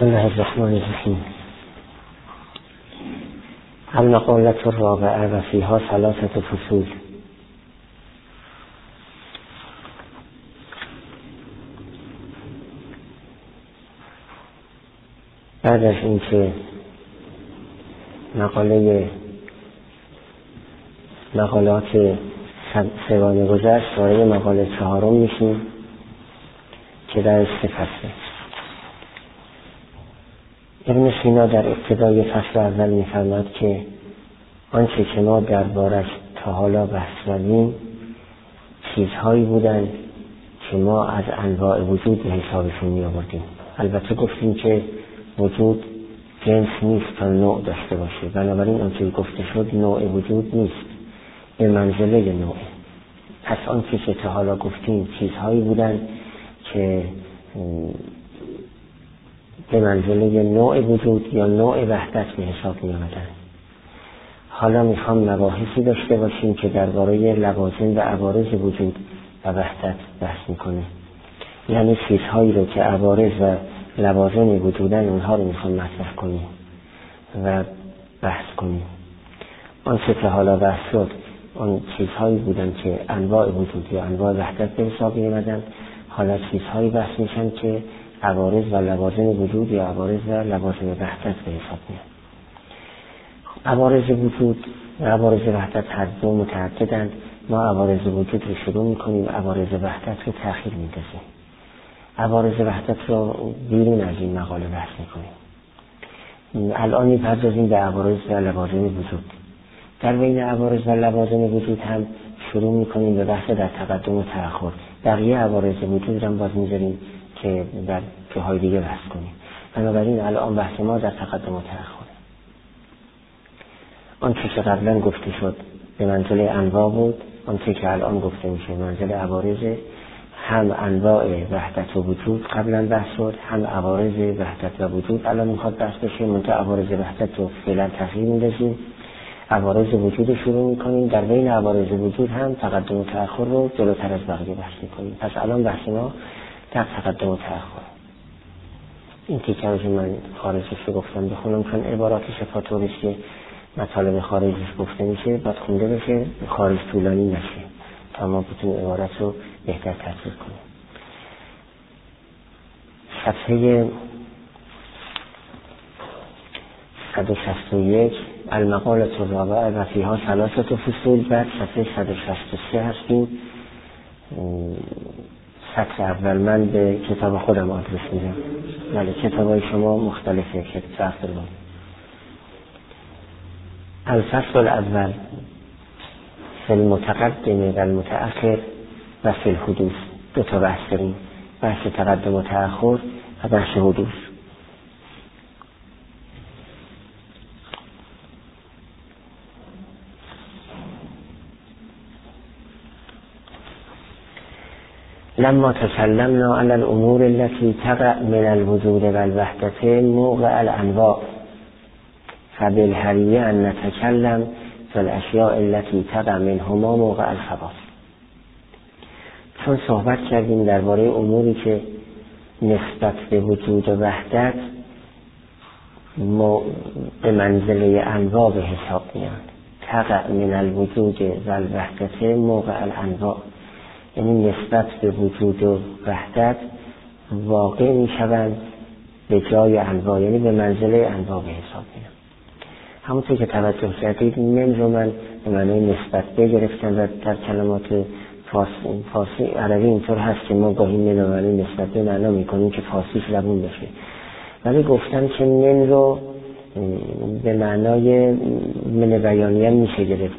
بسم الله الرحمن الرحیم. المقالة الرابعة و فیها ثلاثة فصول. بعد از اینکه مقالات سوانه گذشت، وارد مقاله چهارم میشیم که در 3 فصله. ابن سینا در ابتدای فصل اول می‌فرماید که آنچه که ما دربارش تا حالا بحث کردیم چیزهایی بودند که ما از انواع وجود به حسابشون می‌آوردیم. البته گفتیم که وجود جنس نیست تا نوع داشته باشه، بنابراین آنچه گفته شد نوع وجود نیست، به منزله نوع. پس آنچه که تا حالا گفتیم چیزهایی بودند که به منزله نوع وجود یا نوع وحدت به حساب می آمدن. حالا میخوام مباحثی داشته باشیم که درباره لوازم و عوارض وجود و وحدت بحث میکنه. یعنی چیزهایی رو که عوارض و لوازم وجودن اونها رو میخوام مطرح کنیم و بحث کنیم. آنچه که حالا بحث شد آن چیزهایی بودن که انواع وجود یا انواع وحدت به حساب می آمدن. حالا چیزهایی بحث میشن که عوارض و لوازم وجود یا عوارض و لوازم وحدت به حساب میاد. عوارض وجود و عوارض وحدت هر دو متعددند. ما عوارض وجود رو شروع میکنیم، عوارض وحدت رو تأخیر میندازیم. عوارض وحدت رو بیرون از این مقاله بحث میکنیم. الان میپردازیم به عوارض و لوازم وجود. در بین عوارض و لوازم وجود هم شروع میکنیم به بحث در تقدم و تأخر. بقیه عوارض وجود رو باز میذاریم که در جاهای دیگه بحث کنیم. بنابراین الان بحث ما در تقدم و تأخر. آنچه که قبلا گفته شد به منزله انواع بود، آنچه که الان گفته میشه منزله عوارض. هم انواع وحدت و وجود قبلا بحث شد، هم عوارض وحدت و وجود الان میخواد بحث بشه. منتها عوارض وحدت رو فعلا تأخیر میندازیم، عوارض وجود رو شروع میکنیم. در بین عوارض وجود هم تقدم و تأخر رو جلوتر از بقیه بحث میکنیم. پس الان بحث ما در تقدم و تأخر. این تیکه رو من خارجش رو گفتم بخونم، چون عبارات شفاتوریش که مطالب خارجش گفته میشه باید خونده بشه، خارج طولانی نشه تا ما بتونیم عبارت رو بهتر تفسیر کنیم. صفحه 161 المقالة الرابعة و فیها ثلاثة فصول. بعد صفحه 163 هستیم. سطر اول من به کتاب خودم آدرس میدم، ولی کتابای شما مختلفه که سطر بود. الفصل الاول فی المتقدم و المتأخر و فی الحدوث. 2 تا بحث داریم، بحث تقدم و تأخر و بحث حدوث. لما تكلمنا على الأمور التي تقع من الوجود والوحدة موقع الأنواع فبالحرية أن نتكلم في الأشياء التي تقع منهما موقع الخبر. چون صحبت کردیم درباره اموری که نسبت به وجود و وحدت به منزله انواع به حساب میاد. تقع من الوجود والوحدة موقع الأنواع، یعنی نسبت به وجود و وحدت واقع می شوند به جای انواع، یعنی به منزله انواع به حساب میاد. همونطور که توجه کردید من رو من به معنی نسبت بگرفتم و در کلمات فارسی عربی اینطور هست که ما گاهی من رو معنی نسبت به معنا میکنیم که فارسیش لبون بشه، ولی گفتم که من رو به معنای من بیانیه میشه گرفت.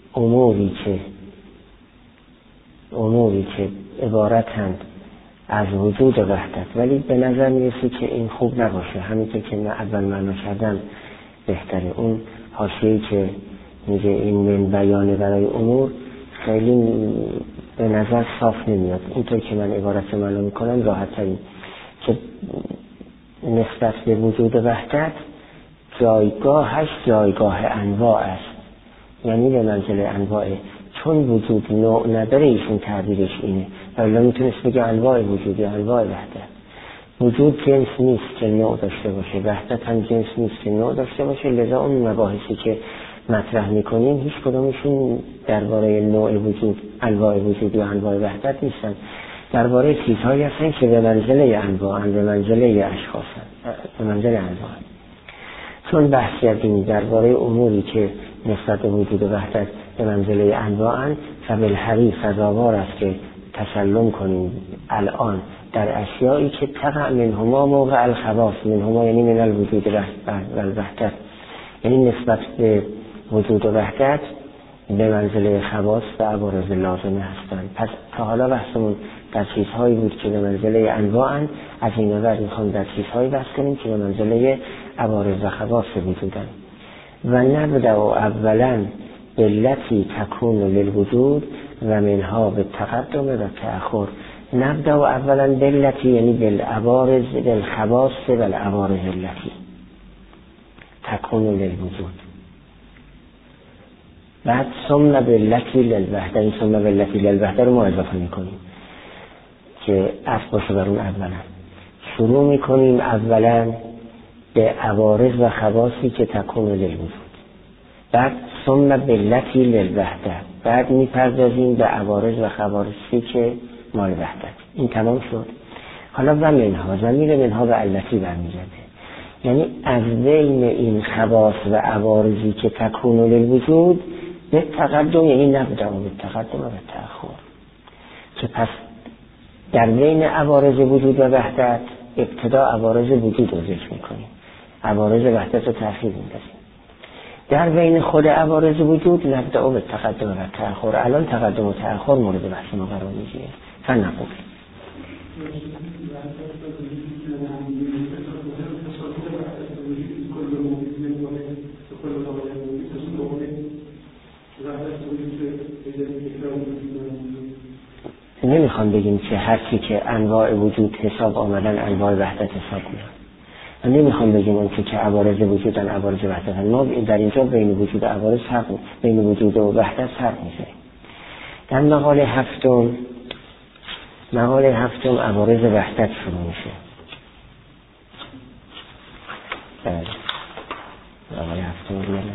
اموری که عبارتند از وجود و وحدت، ولی به نظر میرسه که این خوب نباشه. همینطور که من اول معنا کردم بهتره. اون حاشیه‌ای که میگه این من بیانه برای امور خیلی به نظر صاف نمیاد. اینطور که من عبارت معنا میکنم راحت ترین که نسبت به وجود و وحدت جایگاهش جایگاه انواع است، یعنی به منزله انواعه. چون وجود نوع نداره ایشون تعبیرش اینه، ولی میتونست بگه انواع وجود یا انواع وحدت. وجود جنس نیست که نوع داشته باشه، وحدت هم جنس نیست که نوع داشته باشه. لذا اون مباحثی که مطرح میکنیم هیچ کدومشون درباره نوع وجود، انواع وجود یا انواع وحدت نیستن، درباره چیزهایی هستن که به منزله انواع، به منزله اشخاص، به منزله انواع. چون بحث کردیم درباره اموری که نسبت به وجود و وحدت به منزله انواعن، فبالحری سزاوار است که تسلم کنیم الان در اشیایی که تقع منهما موقع الخواص، منهما یعنی من الوجود و الوحدت، یعنی نسبت به وجود و وحدت به منزله خواص و عوارض لازمه هستند. پس تا حالا بحثمون در چیزهایی بود که به منزله انواعن، از این بعد میخوام در چیزهایی بحث کنیم که به منزله عوارض و خواص وجودن. و نبدأ اولا باللتی تکون للوجود و منها به تقدم و تأخر. نبدأ اولا باللتی یعنی بالعوارض، بالخواص و العوارض التي تکون للوجود. بعد ثم باللتی للوحدت، این ثم باللتی للوحدت رو ما اضافه میکنیم که اصل باشه بر اون اولا. شروع میکنیم اولا به عوارض و خواصی که تکون للوجود، بعد ثم باللتی للوحدت، بعد میپردازیم به عوارض و خواصی که مال وحدت. این تمام شد. حالا و منها، ضمیر منها به التی برمیگرده، یعنی از بین این خواص و عوارضی که تکون للوجود به تقدم، یعنی نبدأ به تقدم و به تأخر، که پس در بین عوارض وجود و وحدت ابتدا عوارض وجود رو ذکر میکنیم، عوارض وحدت رو تأخیر میندازیم. در بین خود عوارض وجود نبدأ به تقدم و تأخر. الان تقدم و تأخر مورد بحث ما قرار میگیره. فنقول نمیخوام بگیم که هرچی که انواع وجود حساب آمدن انواع وحدت حساب میان. من نمیخوام بگیم اون که عوارض وجودن عوارض وحدتن. ما در اینجا بین وجود و عوارض فرق، بین وجود و وحدت فرق میذاریم. در مقاله هفتم عوارض وحدت شروع میشه. بله مقاله هفتم بیاره.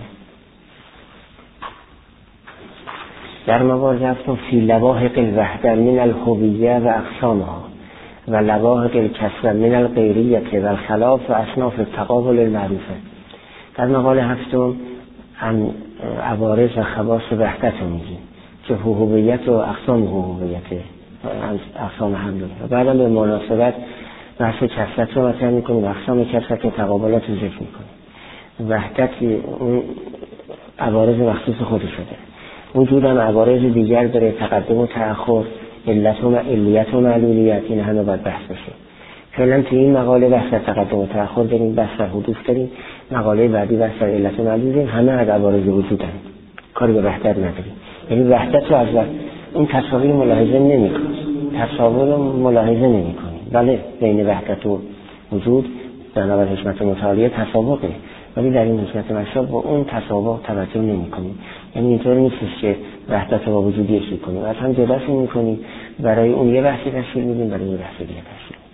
در مقاله هفتم فی لواحق الوحدة من الهویة و اقسامها و لواحق الکسرة من الغیریة و الخلاف و اصناف التقابل المعروفه. در مقاله هفتم عوارض و خواص وحدت رو میگیم که هویت و اقسام هویت، اقسام هم داره. و بعدا به مناسبت بحث کسرت رو مطرح میکنیم، اقسام کسرت و تقابلات رو ذکر میکنیم. وحدت اون عوارض مخصوص خودش شده، وجود هم عوارض دیگر داره، تقدم و تأخر، علیت و معلولیت، این همه باید بحث بشه. فعلا تو این مقاله بحث تقدم و تأخر داریم، بحث حدوث داریم، مقاله بعدی بحث علیت و معلولیت، همه از عوارض وجود هم، کاری به وحدت نداریم. یعنی وحدت رو از این تصاویر ملاحظه نمی کنیم، تصاویر ملاحظه نمی کنیم. بله بین وحدت و وجود بنابر حکمت متعالیه تساوقه، ولی در این حکمت مشاب با اون تساوق توجه نمی کنیم. یعنی اینطور نیست که وحدت رو با وجود یکی کنیم، از هم جداش نمی کنیم، برای اون یه بحثی تشکیل میدیم، برای یه بحثی دیگه تشکیل میدیم.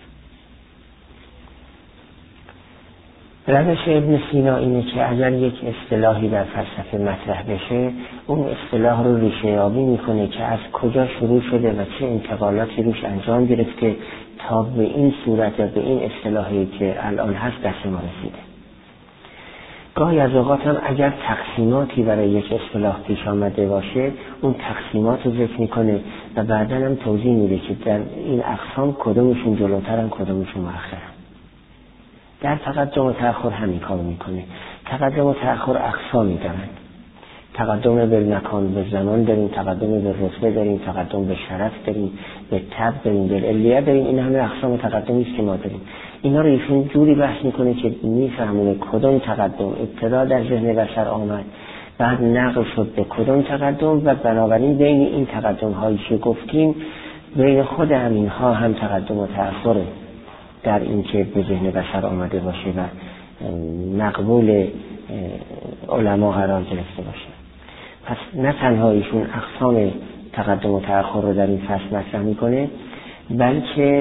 روش ابن سینا اینه که اگر یک اصطلاحی در فلسفه مطرح بشه، اون اصطلاح رو ریشه یابی میکنه که از کجا شروع شده و چه انتقالاتی روش انجام گرفته تا به این صورت یا به این اصطلاحی که الان هست دست ما رسیده. گاهی از اوقات هم اگر تقسیماتی برای یک اصطلاح پیش آمده باشه، اون تقسیمات رو ذکر میکنه و بعدا هم توضیح میده که در این اقسام کدومشون جلوترن کدومشون مؤخرن. در تقدم و تأخر همین کارو میکنه. تقدم و تأخر اقسامی دارن، تقدم به مکان به زمان داریم، تقدم به رتبه داریم، تقدم به شرف داریم، به تب داریم، به علیت داریم. این همه اقسام تقدمی است که ما داریم. اینا رو ایشون جوری بحث میکنه که میفهمونه کدوم تقدم ابتدا در ذهن بشر آمد، بعد نقل شد به کدوم تقدم و بنابراین بین این تقدم هایی که گفتیم بین خود همین ها هم تقدم و تأخره در این که به ذهن بشر آمده باشه و مقبول علما قرار گرفته باشه. پس نه تنها ایشون اقسام تقدم و تأخر رو در این فصل مطرح میکنه، بلکه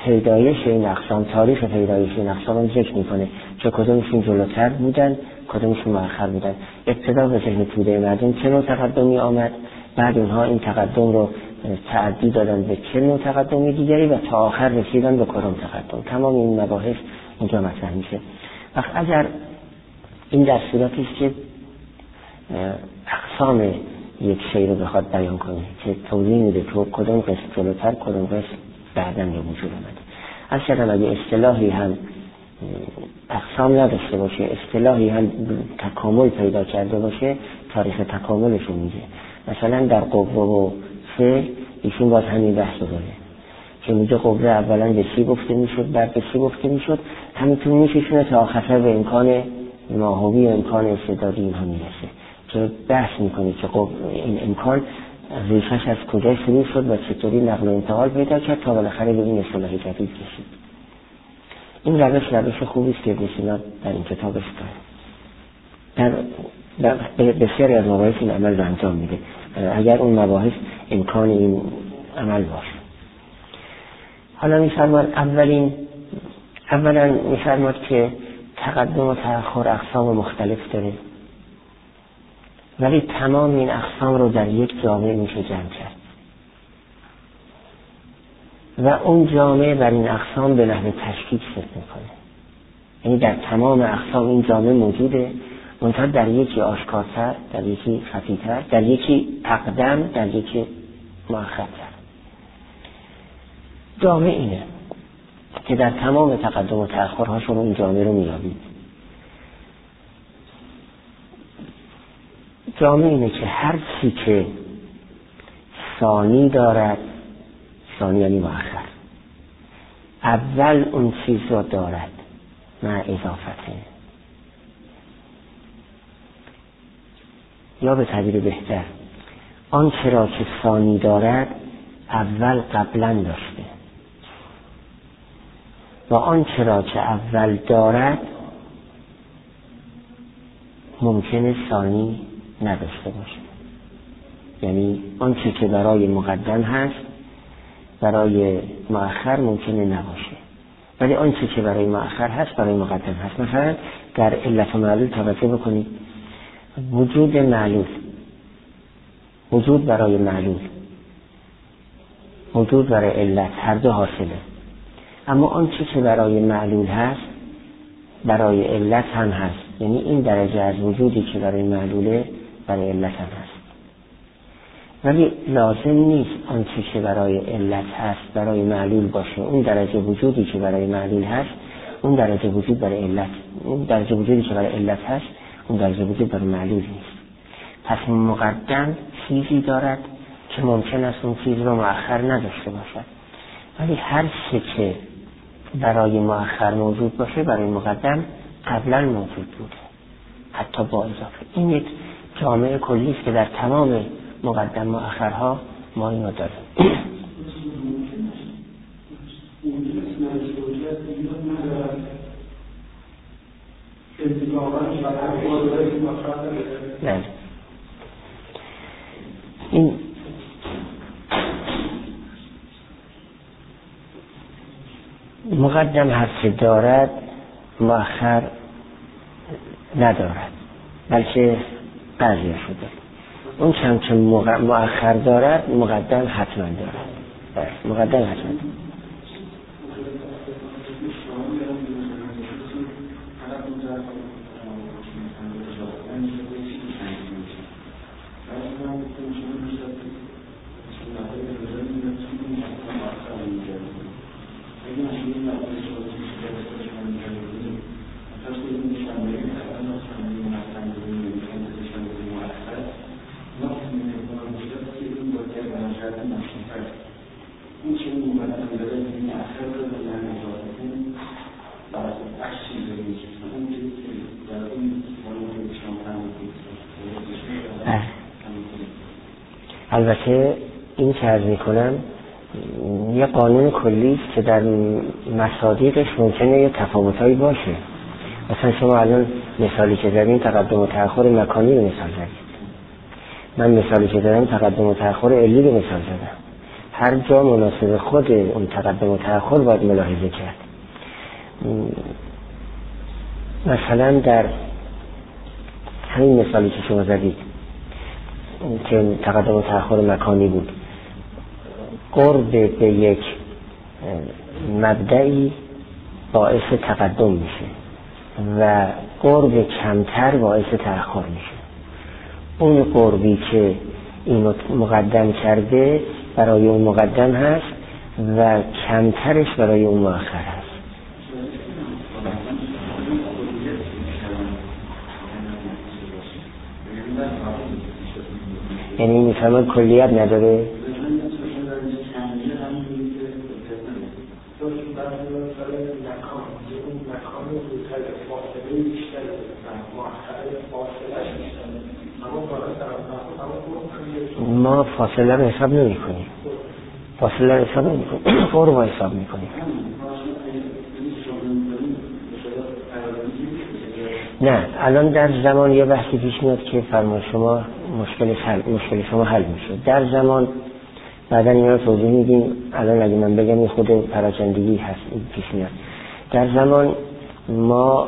پیدایش این اقسام، تاریخ پیدایش این اقسام رو ذکر میکنه که کدومشون جلوتر بودن کدومشون مؤخر بودن. ابتدا به ذهن توده مردم چه نوع تقدمی آمد، بعد اونها این تقدم رو تعدی دادن به چه نوع تقدمی دیگری و تا آخر رسیدن به کدام تقدم. تمام این مباحث اینجا مطرح میشه. وقت اگر این در صورتی است که اقسام یک شی رو بخواد بیان کنه که توضیح میده تو کدوم قسم جلوتر کدوم قسم بعداً به وجود اومده. اصلا اگه اصطلاحی هم اقسام نداشته باشه، اصطلاحی هم تکامل پیدا کرده باشه، تاریخ تکاملش رو میگه. مثلا در قوه و فعل ایشون باز همین بحث رو داره که میگه قوه اولا به چی گفته میشد، بعد به چی گفته میشد، همینطور میشه تا آخر به امکان ماهوی و امکان استعدادی اینها میرسه که بحث میکنه که این امکان ریشش از کجا شروع شد و چطوری نقل و انتقال پیدا کرد تا بالاخره به این اصطلاح جدید کشید. این روش خوبی است که بسیار در این کتاب است. در بسیاری از مباحث این عمل رو انجام میده اگر اون مباحث امکان این عمل باشه. حالا میفرماد اولا میفرماد که تقدم و تأخر اقسام مختلف داره، ولی تمام این اقسام رو در یک جامعه میشه جمع کرد و اون جامعه بر این اقسام به نحو تشکیک فکر میکنه. یعنی در تمام اقسام این جامعه موجوده، منتها در یکی آشکارتر، در یکی خفیتر، در یکی اقدم، در یکی مؤخرتر. جامعه اینه که در تمام تقدم و تأخرها شما این جامعه رو میابید. جامعه اینه که هر چی که ثانی دارد، ثانی یعنی مؤخر، اول اون چیز رو دارد مع اضافته، یا به تعبیر بهتر آنچه را که ثانی دارد اول قبلا داشته و آنچه را که اول دارد ممکنه ثانی نداشته باشه. یعنی آنچه که برای مقدم هست برای مؤخر ممکنه نباشه، ولی آنچه که برای مؤخر هست برای مقدم هست. مثلا در علت و معلول توجه بکنید، وجود معلول، وجود برای معلول، وجود برای علت، هر دو حاصله. اما آنچه که برای معلول هست برای علت هم هست. یعنی این درجه از وجودی که برای معلوله برای علت هم هست. ولی لازم نیست آنچه که برای علت هست برای معلول باشه. اون درجه وجودی که برای معلول هست اون درجه وجود برای علت، اون درجه وجودی که برای علت هست اون درجه وجود برای معلول نیست. پس مقدم چیزی دارد که ممکن است اون چیز رو مؤخر نداشته باشد، ولی هر چه که برای مؤخر موجود باشه برای مقدم قبلا موجود بوده، حتی با اضافه. این یک جامعه کلی است که در تمام مقدم مؤخرها ما اینو داریم. نه. این مقدم هر چه دارد مؤخر ندارد، بلکه قضیه شده. اون چند که مؤخر دارد مقدم حتما دارد. مقدم حتما البته این که عرض میکنم یه قانون کلی است که در مصادیقش ممکنه یه تفاوتایی باشه. مثلا شما الان مثالی که زدین تقدم و تأخر مکانی رو مثال زدید، من مثالی که زدم تقدم و تأخر علی رو مثال زدم. هر جا مناسب خود اون تقدم و تأخر باید ملاحظه کرد. مثلا در همین مثالی که شما زدید که تقدم و تأخر مکانی بود، قرب به یک مبدئی باعث تقدم میشه و قرب کمتر باعث تأخر میشه. اون قربی که اینو مقدم کرده برای اون مقدم هست و کمترش برای اون مؤخر هست. یعنی میفهمه کلیت نداره. ما فاصله رو حساب نمی کنیم، فاصله رو حساب نمی کنیم، قرب رو حساب می کنیم. نه الان در زمان یه بحثی پیش میاد که فرمای شما مشکل شما حل میشه. در زمان بعدا اینا رو توضیح میدیم. الان اگه من بگم یه خود پراکندگی هست پیش میاد. در زمان ما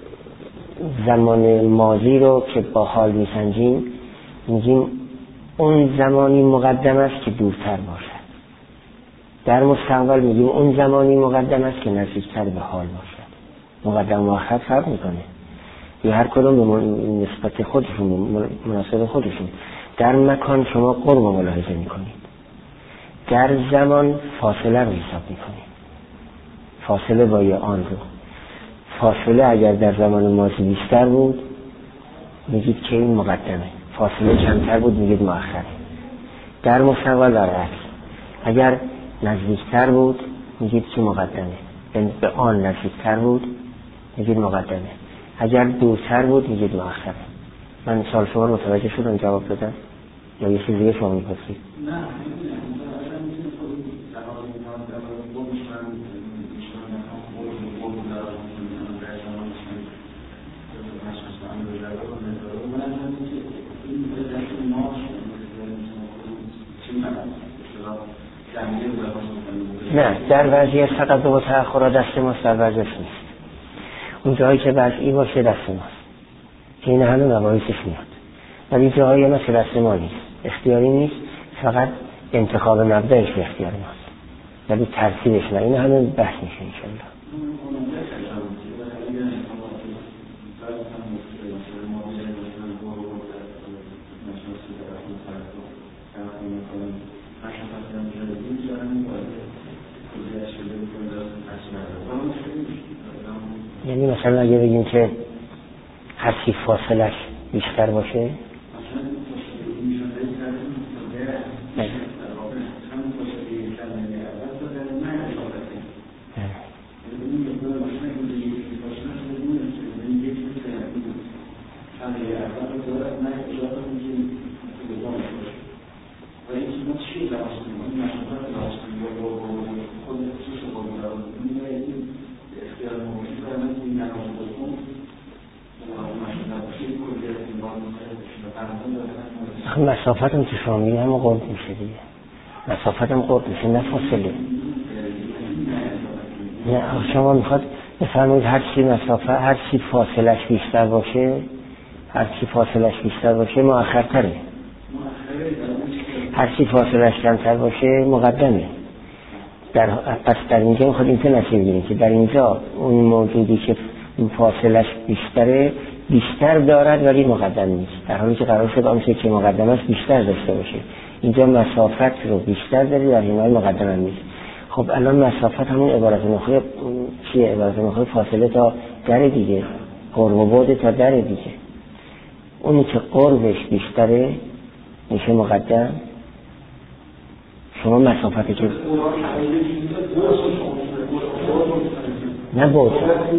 زمان ماضی رو که با حال میسنجیم میگیم اون زمانی مقدم است که دورتر باشد. در مستقبل میگیم اون زمانی مقدم است که نزدیکتر به حال باشد. مقدم و مؤخر فرق میکنه یا هر کدوم به نسبت خودشون مناسب خودشون. در مکان شما قرب و ملاحظه میکنید، در زمان فاصله رو حساب میکنید، فاصله با یه آن رو. فاصله اگر در زمان ماضی بیشتر بود میگید که این مقدمه، فاصله کمتر بود میگید مؤخره. در مستقبل برعکس، اگر نزدیکتر بود میگید که مقدمه، یعنی به آن نزدیکتر بود میگید مقدمه، اگر دورتر بود میگید مؤخره. من سوال شما رو متوجه شدم جواب بدم یا یه چیز دیگه شما میپرسید؟ نه نه در وضعیت تقدم و تأخر دست ماست، در وضعیت نیست. اون جایی که وضعی باشه دست ماست که این همه مباحثش میاد، ولی جایی مثل دست ما نیست، اختیاری نیست، فقط انتخاب مبدأش به اختیار ماست، ولی ترتیبش نه. این همه بحث میشه انشالله. یعنی مثلا اگه بگیم که هر چی فاصلش بیشتر باشه مسافت هم که شما میگه هم قرب میشه دیگه، مسافت هم قرب میشه نه فاصله. نه شما میخواد بفرمایید هر چی مسافت، هر چی فاصلش بیشتر باشه، هر چی فاصلش بیشتر باشه مؤخرتره، هر چی فاصلش کمتر باشه مقدمه. پس در اینجا میخواد این که نتیجه بگیریم که در اینجا اون موجودی که فاصلش بیشتره بیشتر دارد ولی مقدم نیست، در حالی که قرار شد آنچه که مقدم است بیشتر داشته باشه. اینجا مسافت رو بیشتر داری، در این حال مقدم نیست. خب الان مسافت همون عبارت نخوی چیه؟ عبارت نخوی فاصله تا در دیگه، قرب و بعد تا در دیگه. اونی که قربش بیشتره میشه مقدم. شما مسافتی که نه بود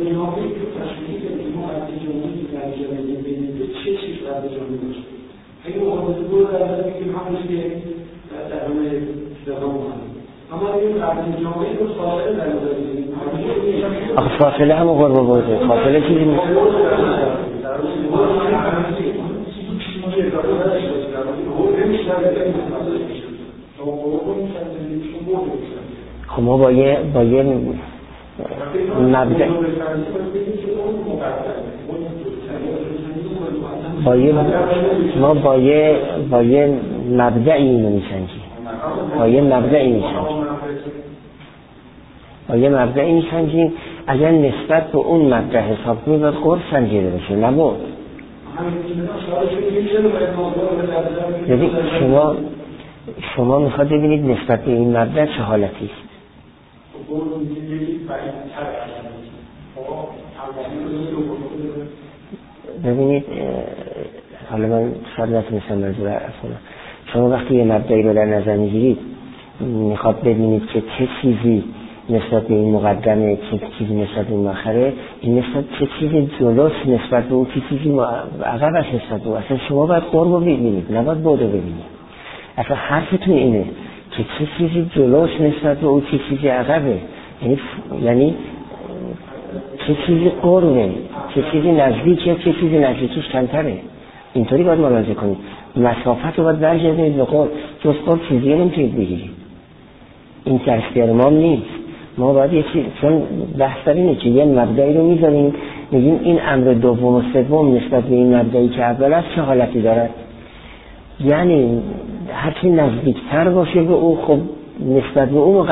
آخه فاصله همون قرب و بعده، فاصله چیزی نیست. خب ما با یه مبدأ ما با یه مبدأی اینو میسنجیم، با یه مبدأی میسنجیم. اگر نسبت به اون مبدأ حساب کنیم باید قرص سنجیده بشه، نبود. ببین شما میخواد ببینید نسبت به این مبدأ چه حالتی است. ببینید حالا من شاید نتونستم منظور اصلا شما وقتی یه مبدأی رو در نظر میگیرید میخواد ببینید که چه چیزی نسبت به این مقدمه، چه چیزی نسبت به این مؤخره، این نسبت چه چیزی جلوست نسبت به اون، چه چیزی عقب است نسبت به اون. اصلا شما باید قرب رو ببینید، نباید بعد رو ببینید. اصلا حرفتون اینه که چه چیزی جلوست نسبت به اون، چه چیزی عقبه، یعنی چه چیزی قربه، چه چیزی نزدیکه، چه چیزی نزدیکیش کمتره. اینطوری باید ملاحظه کنید. مسافت رو باید برگردید به قرب. جز قرب چیزی نمیتونید بگیرید. این در اختیار ما نیست. ما باید یه چیز، چون بحث اینه که یه مبدأی رو میذاریم میگیم این امر دوم و سوم نسبت به این مبدأی که اول است چه حالتی دارد. یعنی هرچی نزدیکتر باشه به او، خب نسبت به او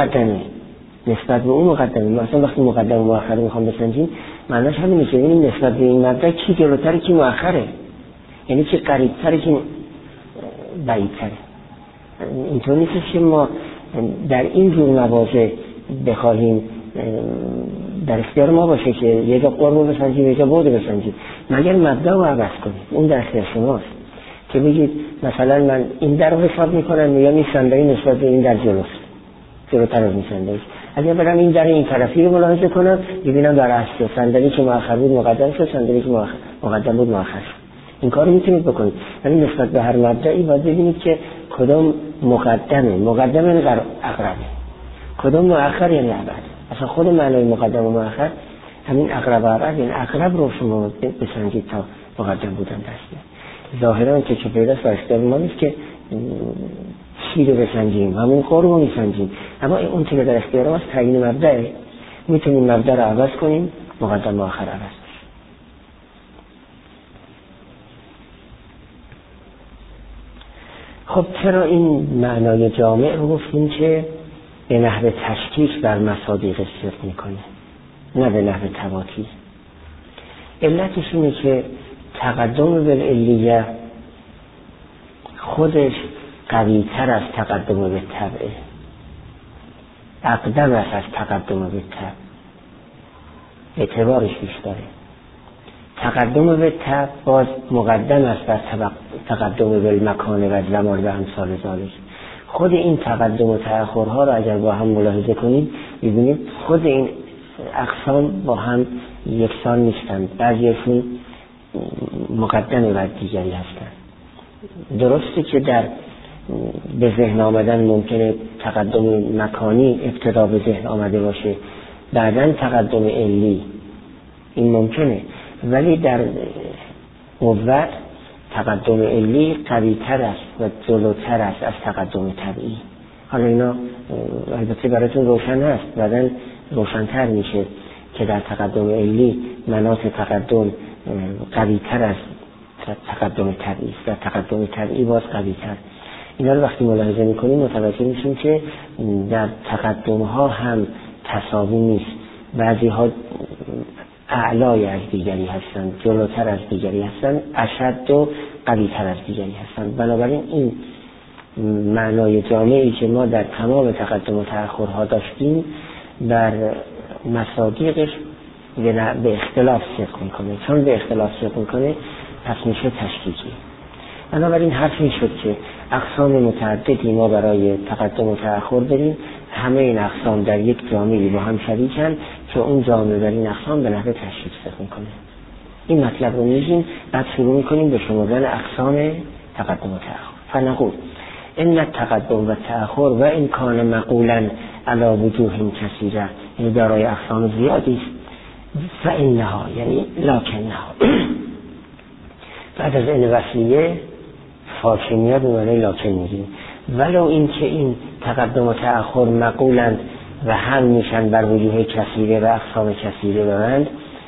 مقدمه. مثلا وقتی مقدم و مؤخر میخوام بسنجیم معناش همینه که ببینیم نسبت به این مبدأ کی جلوتره کی مؤخره، یعنی کی قریبتره کی بعیدتره. اینطور نیست که ما در این جور مواضع بخواهیم در اختیار ما باشه که یه جا قرب رو بسنجیم یه جا بعد بسنجیم، مگر مبدأ رو عوض کنیم. اون در اختیار شماست که بگید مثلا من این در رو حساب میکنم یا این صندلی نسبت به این در جلوتر از این صندلی. اگر برم این در این طرفی رو ملاحظه کنم ببینم در اصل صندلی که مؤخر بود مقدم شد، صندلی که مقدم بود مؤخر شد. این کار رو میتونید بکنید. ولی نسبت به هر مبدأی باید ببینید که کدام مقدمه اقربه، کدام مؤخر یعنی ابعد. اصلا خود معنای مقدم و مؤخر همین اقرب و ابعد، یعنی اقرب رو شما بسنجید تا مقدم بودن دسته. ظاهرا که چه پیداست و اختیار ما نیست که چی رو بسنجیم، همین قرب رو میسنجیم. اما اون که در اختیار ماست تعیین مبدأه، میتونیم مبدأ رو عوض کنیم، مقدم مؤخر عوض کنیم. خب چرا این معنای جامع رو گفتیم که به نحو تشکیک بر مصادیق صدق میکنه نه به نحو تواطی؟ علتش اینه که تقدم بالعلیه خودش قوی‌تر از تقدم به تبعه، اقدم است از تقدم به تبع، اعتبارش بیشتره. تقدم به تبع باز مقدم است بر تقدم بالمکان و زمان و امثال ذالک. خود این تقدم و تأخرها رو اگر با هم ملاحظه کنید ببینید خود این اقسام با هم یکسان نیستند، بعضیشون مقدم بر دیگری هستند. درسته که در به ذهن آمدن ممکنه تقدم مکانی ابتدا به ذهن آمده باشه، بعداً تقدم علی، این ممکنه، ولی در قوت تقدم علی قوی‌تر است و جلوتر است از تقدم طبیعی. حالا اینا البته براتون روشن هست، بعداً روشن‌تر میشه که در تقدم علی مناط تقدم قوی‌تر است تقدم طبیعی، در تقدم طبیعی باز قوی‌تر. اینا رو وقتی ملاحظه میکنیم متوجه میشیم که در تقدم ها هم تساوی نیست، بعضی ها اعلای از دیگری هستند، جلوتر از دیگری هستند، اشد و قوی‌تر از دیگری هستند. بنابراین این معنای جامعی که ما در تمام تقدم و تأخرها داشتیم در مصادیقش به اختلاف صدق میکنه. چون به اختلاف صدق میکنه پس میشه تشکیکی. بنابراین حرف این شد که اقسام متعددی ما برای تقدم و تأخر داریم، همه این اقسام در یک جامعی با هم شریکن که اون جامعه در این اقسام به نحو تشکیک صدق میکنه. این مطلب رو میگیم، بعد شروع میکنیم به شمردن اقسام تقدم و تأخر. فنقول ان التقدم و تأخر و ان کان مقولا علی وجوه کثیره، یعنی دارای اقسام زیادی است. فانها یعنی لکنها بعد از این وصلیه فاطمیه به معنی لاکن میگیم. ولو این که این تقدم و تأخر مقولند و هم میشن بر وجوه کثیره و اقسام کثیره دارند،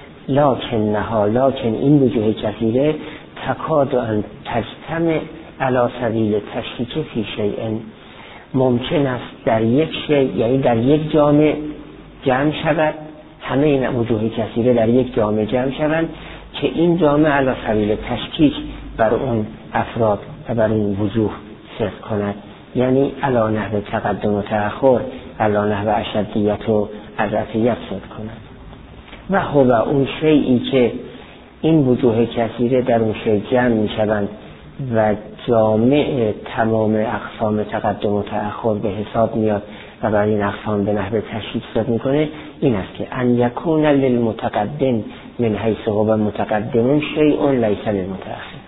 لکن این وجوه کثیره تکاد ان تجتمع علی سبیل تشریک فی شیء، ممکن است در یک شیء، یعنی در یک جامعه جمع شود، همه این وجوه کثیره در یک جامعه جمع شوند که این جامعه علی سبیل تشکیک بر اون افراد و بر اون وجوه صدق کند، یعنی علی نحو تقدم و تأخر، علی نحو اشدیت و اضعفیت صدق کند. و هو اون شیئی که این وجوه کثیره در اون شیء جمع می شوند و جامع تمام اقسام تقدم و تأخر به حساب میاد و بر این اقسام به نحو تشریک صدق میکنه، این است که ان یکون للمتقدم من حیث هو متقدم شیء لیس للمتأخر.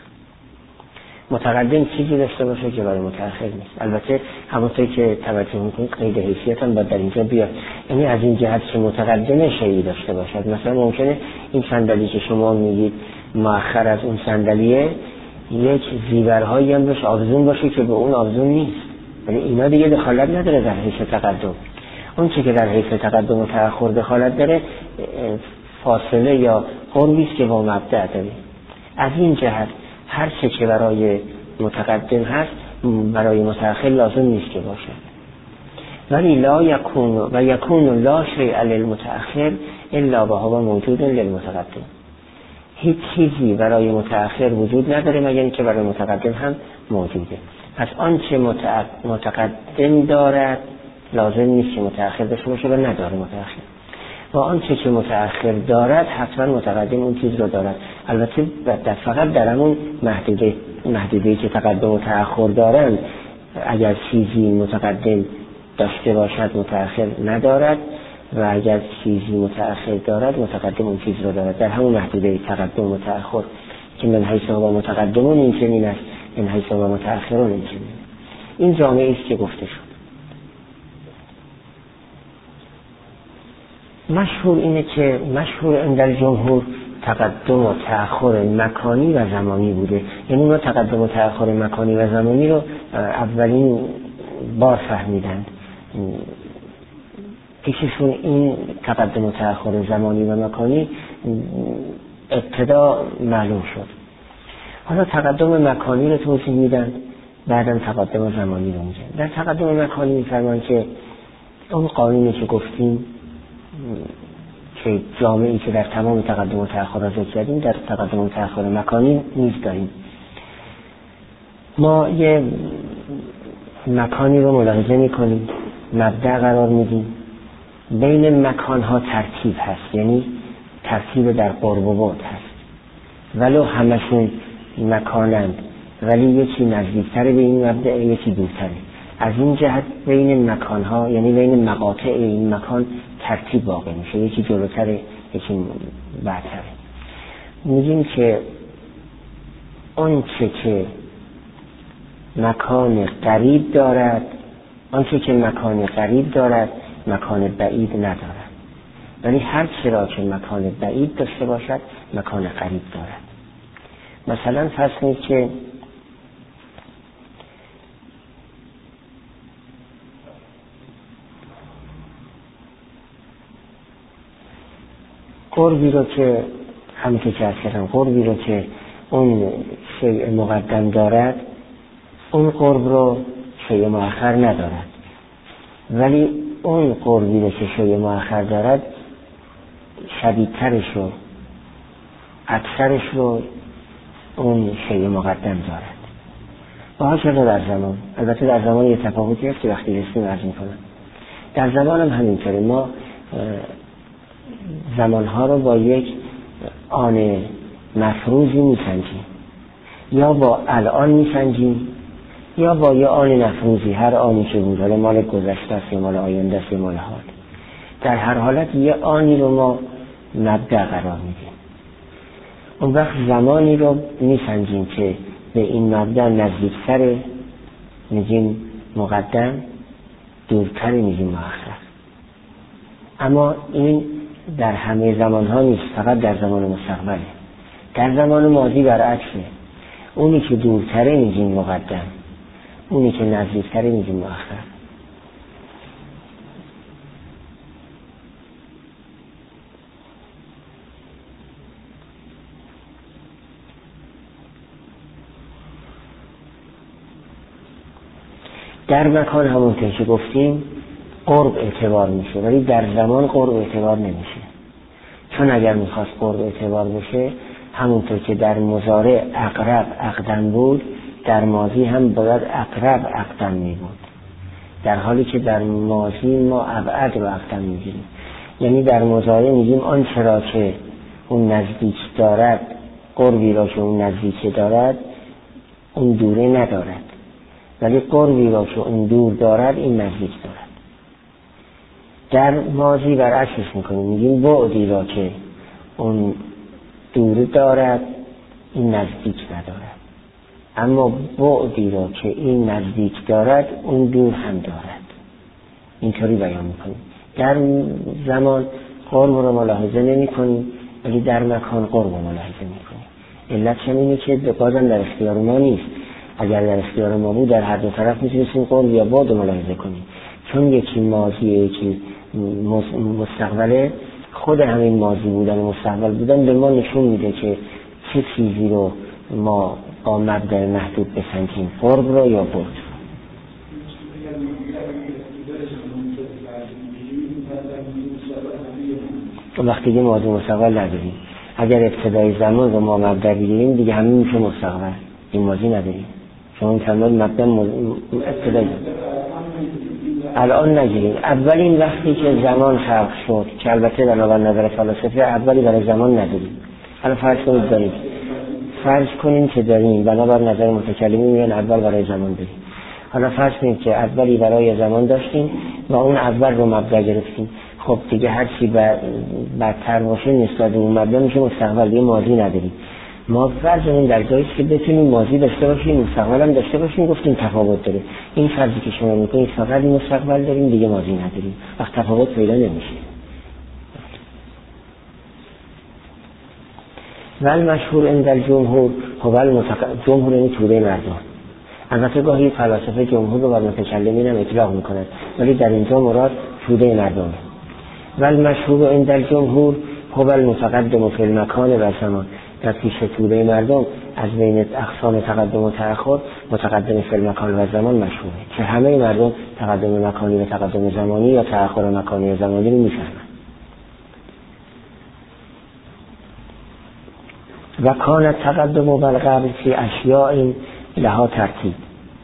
متقدم چیزی داشته باشه که برای متأخر نیست. البته همونطوری که توجه میکنید قید حیثیت هم باید در اینجا بیاد، یعنی از این جهت که متقدم شیئی داشته باشد. مثلا ممکنه این صندلی که شما میگید مؤخر از اون صندلیه، یک زیورهایی هم بهش آویزون باشه که به اون آویزون نیست، یعنی اینا دیگه دخالت نداره در حیث تقدم. اون چی که در حیث تقدم و تأخر دخالت داره فاصله یا قربی است که با مبدأ داره. از این جهت هر چه که برای متقدم هست برای متأخر لازم نیست که باشه. ولی لا یکون لا شیء للمتأخر الا وهو موجود للمتقدم. هیچ چیزی برای متأخر وجود نداره مگر اینکه برای متقدم هم موجوده. پس آنچه متقدم دارد لازم نیست که متأخر داشته باشه و نداره متأخر، و آنچه که متأخر دارد حتما متقدم اون چیز رو دارد. البته فقط در همون محدوده‌ای که تقدم و تأخر دارند، اگر چیزی متقدم داشته باشد متأخر ندارد و اگر چیزی متأخر دارد متقدم اون چیز رو دارد. در همون محدوده تقدم و تأخر که من حیث هو متقدمون این چنین است، من حیث هو متأخرون این چنین. این جامعه است که گفته شد. مشهور اینه که مشهور اندر جمهور تقدم و تأخر مکانی و زمانی بوده. یعنی ما تقدم و تأخر مکانی و زمانی رو اولین بار فهمیدند. پیششون این تقدم و تأخر زمانی و مکانی ابتدا معلوم شد. حالا تقدم مکانی رو توضیح میدن، بعدم تقدم زمانی رو میگن. در تقدم مکانی میفرمان که اون قانونی که گفتیم که جامعی که در تمام تقدم و تأخر را ذکر کردیم در تقدم و تأخر مکانی نیز داریم. ما یه مکانی رو ملاحظه میکنیم، مبدأ قرار میدیم، بین مکانها ترتیب هست، یعنی ترتیب در قرب و بعد هست، ولو همشون مکانند ولی یکی نزدیکتر به این مبدأ یکی دورتره. از این جهت بین مکانها یعنی بین مقاطع این مکان ترتیب واقع میشه، یکی جلوتره یکی بعدتره. میگیم که آنچه که مکان قریب دارد، آنچه که مکان قریب دارد مکان بعید ندارد، ولی هر چرا که مکان بعید داشته باشد مکان قریب دارد. مثلا فرض کنید که قربی رو که همونطور که کردم قربی رو که اون شیء مقدم دارد اون قرب رو شیء مؤخر ندارد، ولی اون قربی رو که شیء مؤخر دارد شدیدترش رو اکثرش رو اون شیء مقدم دارد. و هاچرا در زمان، البته در زمان یه تفاوتی هست که وقتی رسیم عرض میکنم. در زمان هم همینطوره. ما زمانها رو با یک آن مفروضی میسنجیم، یا با الان میسنجیم یا با یه آن مفروضی، هر آنی که بود، حالا مال گذشته است یا مال آینده است یا مال حال. در هر حالت یه آنی رو ما مبدأ قرار میدیم. اون وقت زمانی رو میسنجیم که به این مبدأ نزدیکتر میگیم مقدم، دورتر میگیم مؤخر. اما این در همه زمانها نیست، فقط در زمان مستقبله. در زمان ماضی برعکسه، اونی که دورتره میگیم مقدم، اونی که نزدیکتره میگیم مؤخر. در مکان همونطور که گفتیم قرب اعتبار میشه، ولی در زمان قرب اعتبار نمیشه. چون اگر میخواست قرب اعتبار بشه همونطور که در مضارع اقرب اقدم بود، در ماضی هم باید اقرب اقدم می بود، در حالی که در ماضی ما ابعد رو اقدم میگیریم. یعنی در مضارع میگیم آنچه را که اون نزدیک دارد، قربی را که اون نزدیک دارد اون دوره ندارد، ولی قربی را که اون دور دارد این نزدیک دارد. در ماضی برعکسش میکنیم، میگیم بعدی را که اون دور دارد این نزدیک ندارد، اما بعدی را که این نزدیک دارد اون دور هم دارد. اینطوری بیان میکنیم. در زمان قرب رو ملاحظه نمی کنیم، ولی در مکان قرب رو ملاحظه میکنیم. علتش اینه که بازم در اختیار ما نیست. اگر در اختیار ما بود در هر دو طرف میتونستیم قرب یا بعد رو ملاحظه کنیم. چون یکی ماضی یکی مستقبله، خود همین ماضی بودن و مستقبل بودن به ما نشون میده که چه چیزی رو ما با مبدأ محدود بسنجیم، قرب رو یا بعد. وقتی که ماضی مستقبل نداریم، اگر ابتدای زمان رو ما مبدأ بگیریم دیگه همین میشه مستقبل، این ماضی نداریم. چون کامل مبدأ ابتدای الان نگیریم. اولین وقتی که زمان خلق شد که البته بنابر نظر فلاسفه اولی برای زمان نداریم. حالا فرض کنید داریم، فرض کنیم که داریم، بنابر نظر متکلمین میگن اول برای زمان داریم. حالا فرض کنیم که اولی برای زمان داشتیم و اون اول رو مبدأ گرفتیم. خب دیگه هر چی بدتر باشه نسبت به اون مبدأ میشه مستقبل، دیگه ماضی نداریم. ما فرض کنیم در جایی که بتونیم ماضی داشته باشیم مستقبل هم داشته باشیم، گفتیم تفاوت داره. این فرضی که شما میکنید فقط مستقبل داریم دیگه ماضی نداریم، وقت تفاوت پیدا نمیشه. ولی مشهور عند الجمهور جمهور یعنی توده مردم. البته گاهی فلاسفه جمهور رو بر متکلمین هم اطلاق میکنند، ولی در اینجا مراد توده مردم. ولی مشهور عند الجمهور هو المتقدم فی المکان و زمان. در پیش توده مردم از بین اقسام تقدم و تأخر متقدم فی المکان و زمان مشهوره، که همه مردم تقدم مکانی و تقدم زمانی یا تأخر مکانی و زمانی رو میفهمند. و کان تقدم و بالقبل فی اشیاء لها ترتیب.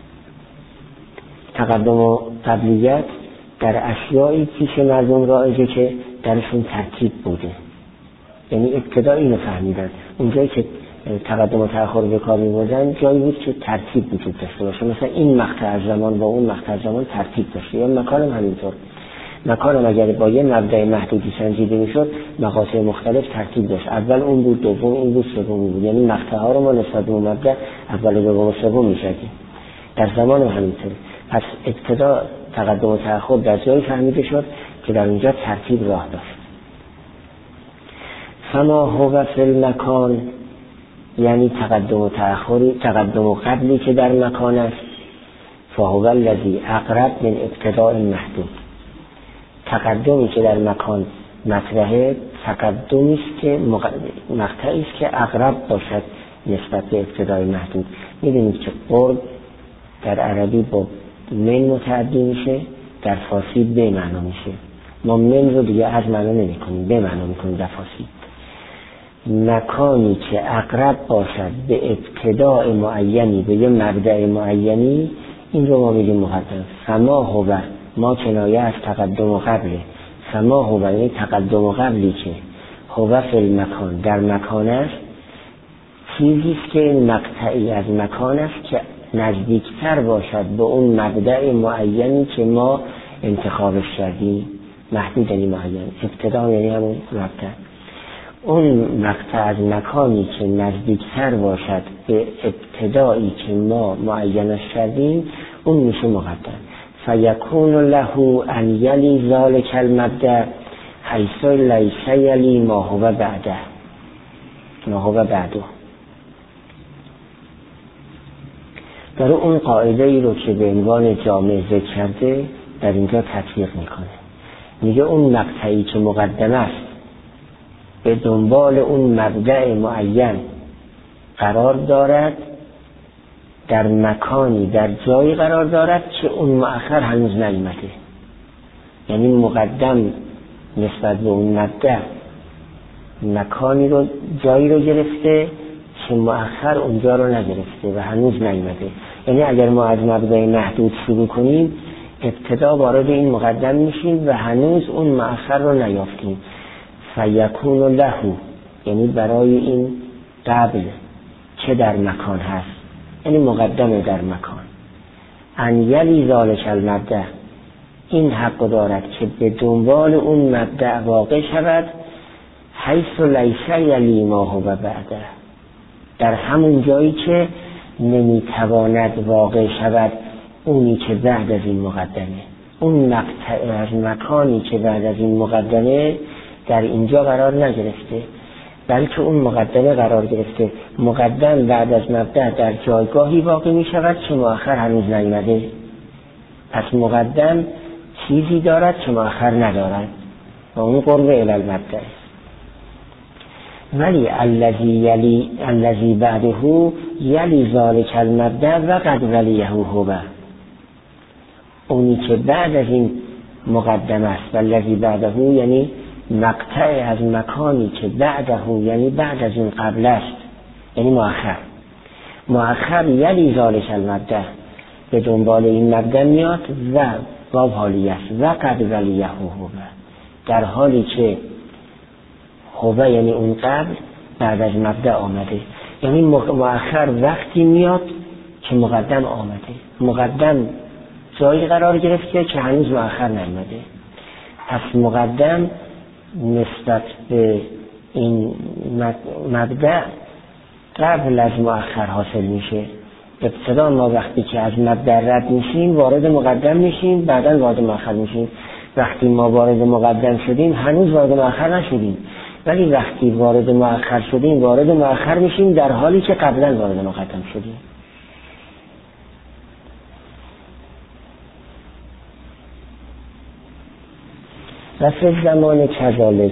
تقدم و قبلیت در اشیایی پیش مردم رایجه که درشون ترتیب بوده، یعنی ابتدا اینو فهمیدن. اونجایی که تقدم و تأخر به کار می‌بردن جایی بود که ترتیب وجود داشته باشه، مثلا این مقطع از زمان با اون مقطع از زمان ترتیب داشته، یا مکان هم همینطور. مکان هم اگر با یه مبدأ محدودی سنجیده میشد مقاطع مختلف ترتیب داشت، اول اون بود، دوم این بود، سوم بود، یعنی مقطع‌ها رو ما نسبت به مبدأ اول و دوم و سوم می‌شدیم. در زمان هم همینطور. پس ابتدا تقدم و تأخر در جایی فهمیده شد که در اونجا ترتیب راه داشت. فما هو فی المکان یعنی تقدم و تأخری، تقدم و قبلی که در مکان است، فهو الذی اقرب من ابتداء محدود. تقدمی که در مکان مطرحه تقدمی است که مقطعی است که اقرب باشد نسبت به ابتدای محدود. می‌بینید که قرب در عربی با من متعدی میشه، در فارسی به معنا میشه. ما من رو دیگه از معنا نمی‌کنیم، به معنا می‌کنیم در فارسی. مکانی که اقرب باشد به ابتداء معینی، به یه مبدأ معینی، این رو ما میگیم مقدم. فما هو، ما کنایه از تقدم و قبله. فما هو یعنی تقدم و قبلی که هو فی المکان در مکان است، چیزی است که مقطعی از مکان است که نزدیکتر باشد به اون مبدأ معینی که ما انتخابش کردیم. محدود یعنی معین، ابتدا یعنی همون مبدأ. اون مقطع از مکانی که نزدیکتر باشد به ابتدایی که ما معینش کردیم اون میشه مقدم. فیکون له ان یلی ذلک المبدأ حیث لیس یلی ما هو بعده. داره اون قاعده ای رو که به عنوان جامع ذکر کرده در اینجا تطبیق میکنه. میگه اون مقطعی که مقدم است به دنبال اون مبدأ معین قرار دارد، در مکانی در جایی قرار دارد که اون مؤخر هنوز نیامده. یعنی مقدم نسبت به اون مبدأ مکانی رو جایی رو گرفته که مؤخر اونجا رو نگرفته و هنوز نیامده. یعنی اگر ما از مبدأ محدود شروع کنیم ابتدا وارد این مقدم میشیم و هنوز اون مؤخر رو نیافتیم. فیکون له، یعنی برای این قبل که در مکان هست، یعنی مقدم در مکان، ان یلی ذالک المبدأ، این حق دارد که به دنبال اون مبدأ واقع شود، حیث لیس یلی ما هو بعده، در همون جایی که نمیتواند واقع شود اونی که بعد از این مقدمه. اون مقطع از مکانی که بعد از این مقدمه در اینجا قرار نگرفته، بلکه اون مقدمه قرار گرفته. مقدم بعد از مبدأ در جایگاهی واقع می شود که مؤخر هنوز نیامده. پس مقدم چیزی دارد که مؤخر ندارد و اون قرب الی المبدأ. ولی الذی بعده یلی ذالک المبدأ و قد ولیه هو، اونی که بعد از این مقدم است. و الذی بعده یعنی مقطع از مکانی که بعده، یعنی بعد از این قبل است، یعنی مؤخر یلی ذالک المبدأ، به دنبال این مبدأ میاد و باب حالی است. و قد ولیه هو، در حالی که هو یعنی اون قبل بعد از مبدأ آمده. یعنی مؤخر وقتی میاد که مقدم آمده، مقدم جایی قرار گرفته که هنوز مؤخر نیامده. پس مقدم نسبت به این مبدأ قبل از مؤخر حاصل میشه. ابتدا ما وقتی که از مبدأ رد میشیم وارد مقدم میشیم، بعدا وارد مؤخر میشیم. وقتی ما وارد مقدم شدیم هنوز وارد مؤخر نشدیم، ولی وقتی وارد مؤخر شدیم وارد مؤخر میشیم در حالی که قبلا وارد مقدم شدیم. و فی زمان کذالک،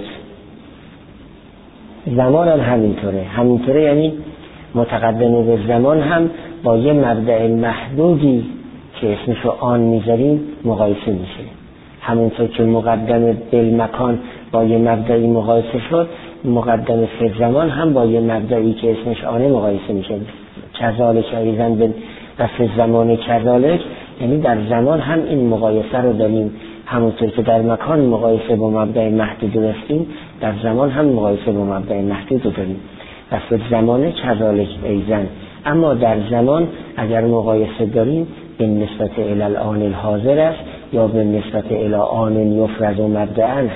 زمان هم همینطوره یعنی متقدم به زمان هم با یه مبدأ محدودی که اسمشو آن میذاریم مقایسه میشه. همونطور که مقدم بالمکان با یه مبدأی مقایسه شد، مقدم فی زمان هم با یه مبدأی که اسمش آنه مقایسه میشه. کذالک ایضا و فی زمان کذالک، یعنی در زمان هم این مقایسه رو داریم. همونطور که در مکان مقایسه با مبدأ محدود داشتیم، در زمان هم مقایسه با مبدأ محدود داریم. و فی زمان کذالک ایضا، اما در زمان اگر مقایسه داریم به نسبت الی الآن الحاضر است یا به نسبت الی آن یفرض مبدأ هست.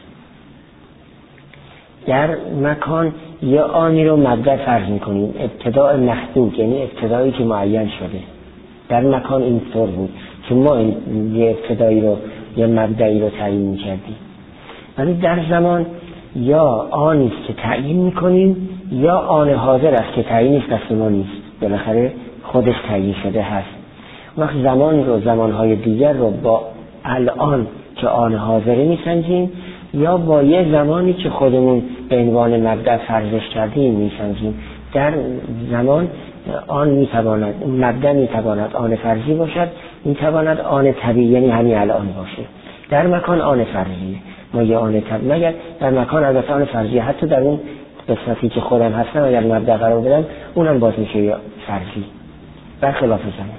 در مکان یا آنی رو مبدأ فرض میکنیم، ابتداء محدود یعنی ابتدایی که معین شده. در مکان اینطور بود که ما یه ابتدایی رو یا مبدئی رو تعیین میکردیم، ولی در زمان یا آنی است که تعیین میکنیم یا آن حاضر است که تعیین است، دست ما نیست، بالاخره خودش تعیین شده هست. وقت زمان رو زمانهای دیگر رو با الان که آن حاضره میسنجیم یا با یه زمانی که خودمون به عنوان مبدأ فرضش کردیم میسنجیم. در زمان آن میتواند، مبدأ میتواند آن فرضی باشد، میتواند آن طبیعی یعنی همین الان باشه. در مکان آن فرضیه، ما یه آن طبیعی، مگر در مکان البته آن فرضیه، حتی در اون قسمتی که خودم هستم اگر مبدأ قرار بدم اونم باز میشه یا فرضی، برخلاف زمان.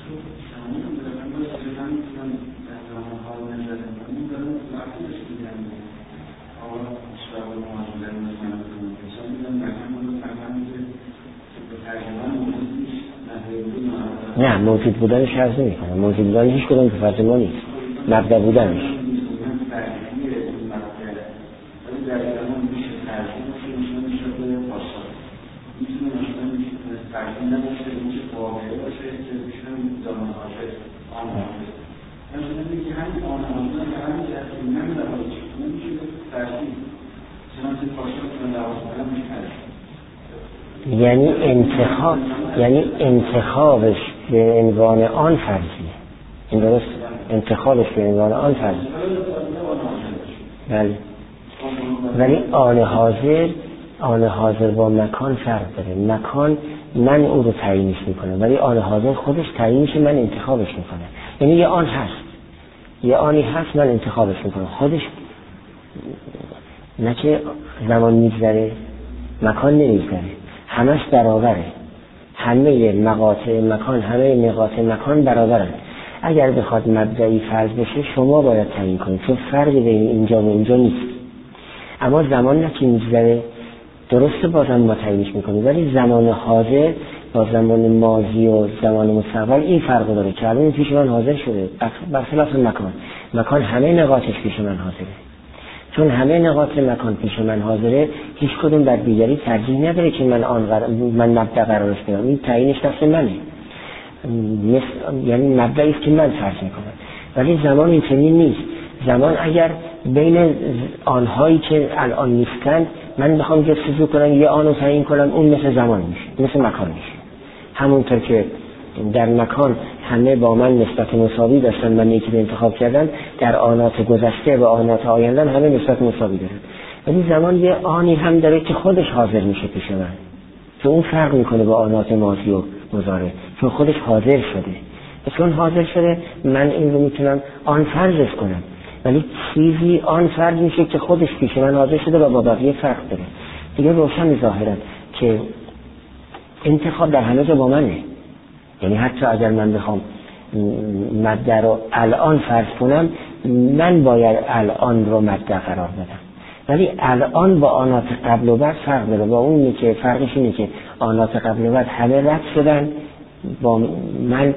نه، موجود بودنش عرض نمی کنم، موجود بودنش هیچ کدوم که فرض ما نیست، مبدأ بودنش. یعنی انتخابش به عنوان آن فرضیه، این درست انتخابش به عنوان آن فرضیه. بله. ولی آن حاضر با مکان فرق داره. مکان من او رو تعیینش میکنم، ولی آن حاضر خودش تعیینش من انتخابش میکنم. یعنی یه آن هست، یه آنی هست من انتخابش میکنم خودش، نه که زمان میگذره مکان نمیگذره، همش برابره، همه مقاطع مکان، همه نقاط مکان برابرن. اگر بخواد مبدئی فرض بشه شما باید تعیین کنید، چون فرقی بین اینجا و اینجا نیست. اما زمان نه که میگذره درسته بازم ما تعیینش میکنیم، ولی زمان حاضر با زمان ماضی و زمان مستقبل این فرق داره که الان پیش من حاضر شده، برخلاف مکان همه نقاطش پیش من حاضره. چون همه نقاط مکان پیش من حاضره، هیچ کدوم بر دیگری ترجیح نداره که من مبدا قرارش بدم، این تعیینش دست منه، یعنی مبدایی است که من فرض میکنم. ولی زمان اینطوری نیست. زمان اگر بین آنهایی که الان نیستند من بخوام جستجو کنم یه آن رو تعیین کنم، اون مثل زمان میشه، مثل مکان میشه. همونطور که در مکان همه با من نسبت مساوی داشتن، من یکی رو انتخاب کردم، در آنات گذشته و آنات آینده همه نسبت مساوی دارن. ولی زمان یه آنی هم داره که خودش حاضر میشه پیش من، که اون فرق میکنه با آنات ماضی و مضارع، چون خودش حاضر شده. چون حاضر شده من این رو میتونم آن فرضش کنم، ولی چیزی آن فرض میشه که خودش پیش من حاضر شده و با بقیه فرق داره. دیگه روشن ظاهرا که انتخاب در همه جا با منه. یعنی حتی اگر من بخوام مبدا رو الان فرض کنم، من باید الان رو مبدا قرار بدم، ولی الان با آنات قبل و بعد فرق داره. با اونی که فرقش اینه که آنات قبل و بعد همه رد شدن، با من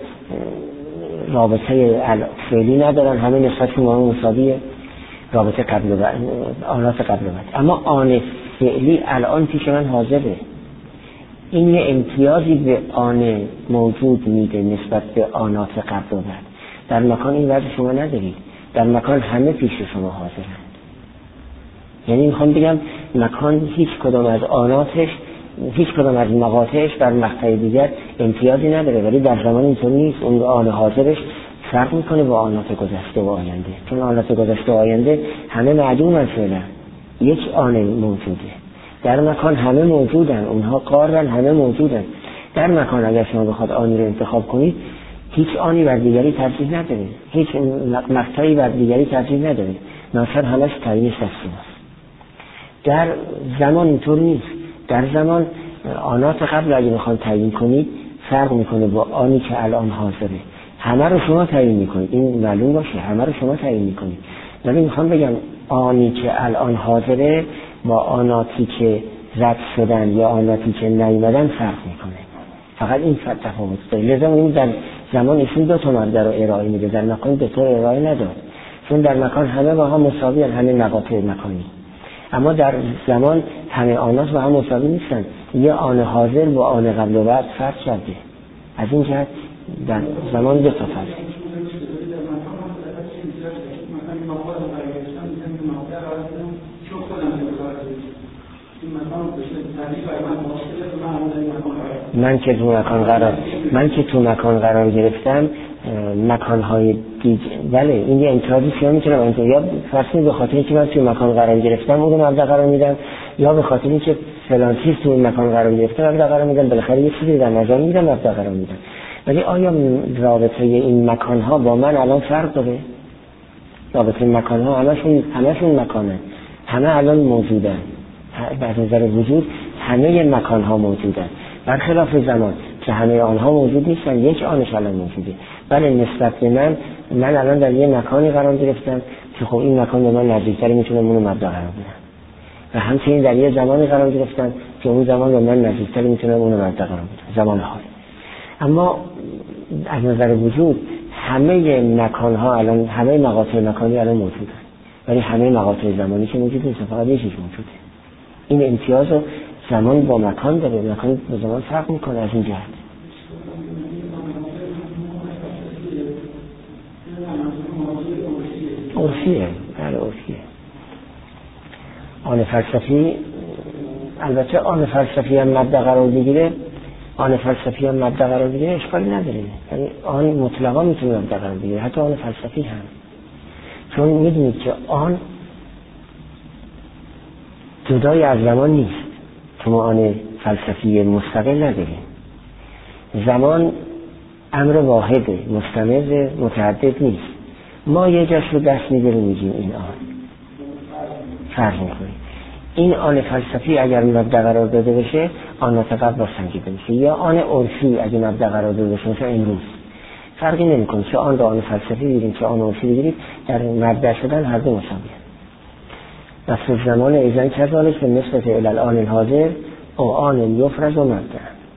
رابطه فعلی ندارن، همه نسبت به ما مساویه، رابطه قبل و بعد، آنات قبل و بعد. اما آن فعلی الان پیش من حاضره. این یه امتیازی به آن موجود میده نسبت به آنات قبل و بعد. در مکان این وضع شما ندارید، در مکان همه پیش شما حاضرند. یعنی میخوام بگم مکان هیچ کدام از آناتش، هیچ کدام از مقاطعش بر مقطع دیگر امتیازی نداره، ولی در زمان اینطور نیست. اون آن حاضرش فرق میکنه با آنات گذشته و آینده، چون آنات گذشته و آینده همه معدومن فعلا، یک آن موجوده. در مکان همه موجودن، اونها قارن، همه موجودن. در مکان اگر شما بخواد آنی رو انتخاب کنید، هیچ آنی بر دیگری ترجیح نداره، هیچ مقطعی بر دیگری ترجیح نداره، مثلا همش تعیینش دست شماست. در زمان اینطور نیست. در زمان آنات قبل اگه میخوان تعیین کنید فرق میکنه با آنی که الان حاضره. همه رو شما تعیین میکنید، این معلوم باشه، همه رو شما تعیین میکنید. ولی میخوام بگم آنی که الان حاضره با آناتی که رد شدن یا آناتی که نیامدن فرق میکنه. فقط این تفاوت داره. لذا این در زمان ایشون دو تا مبدا رو ارائه میده، در مکان به طور ارائه نداد، چون در مکان همه با هم مساوی هستند، همه مقاطع مکانی. اما در زمان همه آنات با هم مساوی نیستن، یه آن حاضر با آن قبل و بعد فرق کرده. از این جهت در زمان دو تا فرق. من که تو مکان قرار گرفتم، مکان‌های دیگه، بله این یه امتیازی که من میتونم انجام، یا فرضاً به خاطر اینکه من تو مکان قرار گرفتم اون رو مبدا قرار میدم، یا به خاطر اینکه فلان چیز تو مکان قرار گرفته مبدا قرار میدم، بالاخره یه چیزی در نظر میگیرم مبدا قرار میدم. ولی آیا رابطه این مکان‌ها با من الان فرق داره؟ رابطه مکان‌ها همشون مکانن، همه الان موجودن، از نظر وجود همه مکان‌ها موجودن، برخلاف زمان که همه آنها موجود نیستن، یک آنش الان موجوده. بله نسبت به من الان در یه مکانی قرار گرفتم که خب این مکان به من نزدیکتر، میتونم اونو مبدا قرار بدم، و همچنین در یه زمانی قرار گرفتم که اون زمان به من نزدیکتر، میتونم اونو مبدا قرار بدم، زمان حال. اما از نظر وجود همه مکان‌ها الان، همه مقاطع مکانی الان موجودن، ولی همه مقاطع زمانی که موجود نیست، فقط یه چیز موجوده. این امتیاز زمان با مکان داره، مکان با زمان فرق میکنه. از این جهت عرفیه، بله عرفیه. آن فلسفی، البته آن فلسفی هم مبدا قرار بگیره، آن فلسفی هم مبدا قرار بگیره اشکالی نداره، یعنی آن مطلقا میتونه مبدا قرار بگیره، حتی آن فلسفی هم، چون میدونید که آن جدای از زمان نیست. تو آن فلسفی مستقل نداریم. زمان امر واحده، مستمر، متعدد نیست. ما یه جاش رو دست میگیریم میگیم این آن فرض میکنیم. این آن فلسفی اگر مبدا قرار داده بشه آن قبل با سنجیده میشه، یا آن عرفی اگر مبدا قرار داده بشه مثل امروز فرقی نمیکنه، چه آن را آن فلسفی بگیریم چه آن عرفی بگیرید، در مبدا شدن هر دو مساویه. نفس زمان ایزن کذالک به نسبت الالآن الحاضر او آن یفرض و مبدا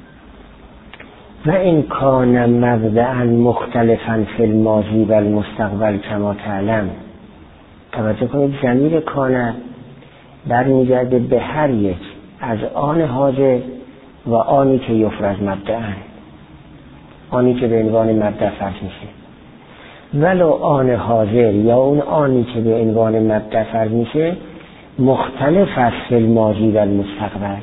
و این کان مبدأ مختلفا فی الماضی و المستقبل کما تعلم. توجه کنید ضمیر کان برمیگرده به هر یک از آن حاضر و آنی که یفرض مبدأ، آنی که به عنوان مبدأ فرض میشه، ولو آن حاضر یا اون آنی که به عنوان مبدأ فرض میشه مختلف است فی الماضی و المستقبل.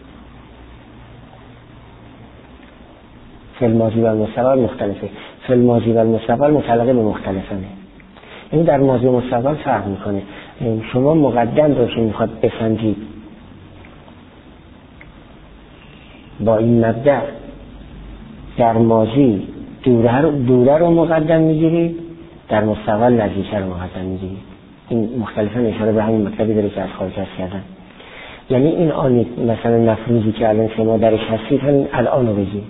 فی الماضی و المستقبل مختلفه، فی الماضی و المستقبل متعلقه به مختلفانه، یعنی در ماضی و مستقبل فرق میکنه. شما مقدم رو که میخواد بسنجید با این مبدأ در ماضی دوره رو مقدم میگیرید، در مستقبل نزدیکه رو مقدم میگیرید. این مختلفا اشاره به همین مطلبی داره که از خارج کردن. یعنی این آن مثلا نفروزی که الان شما درش هستید همین الان رو بگید.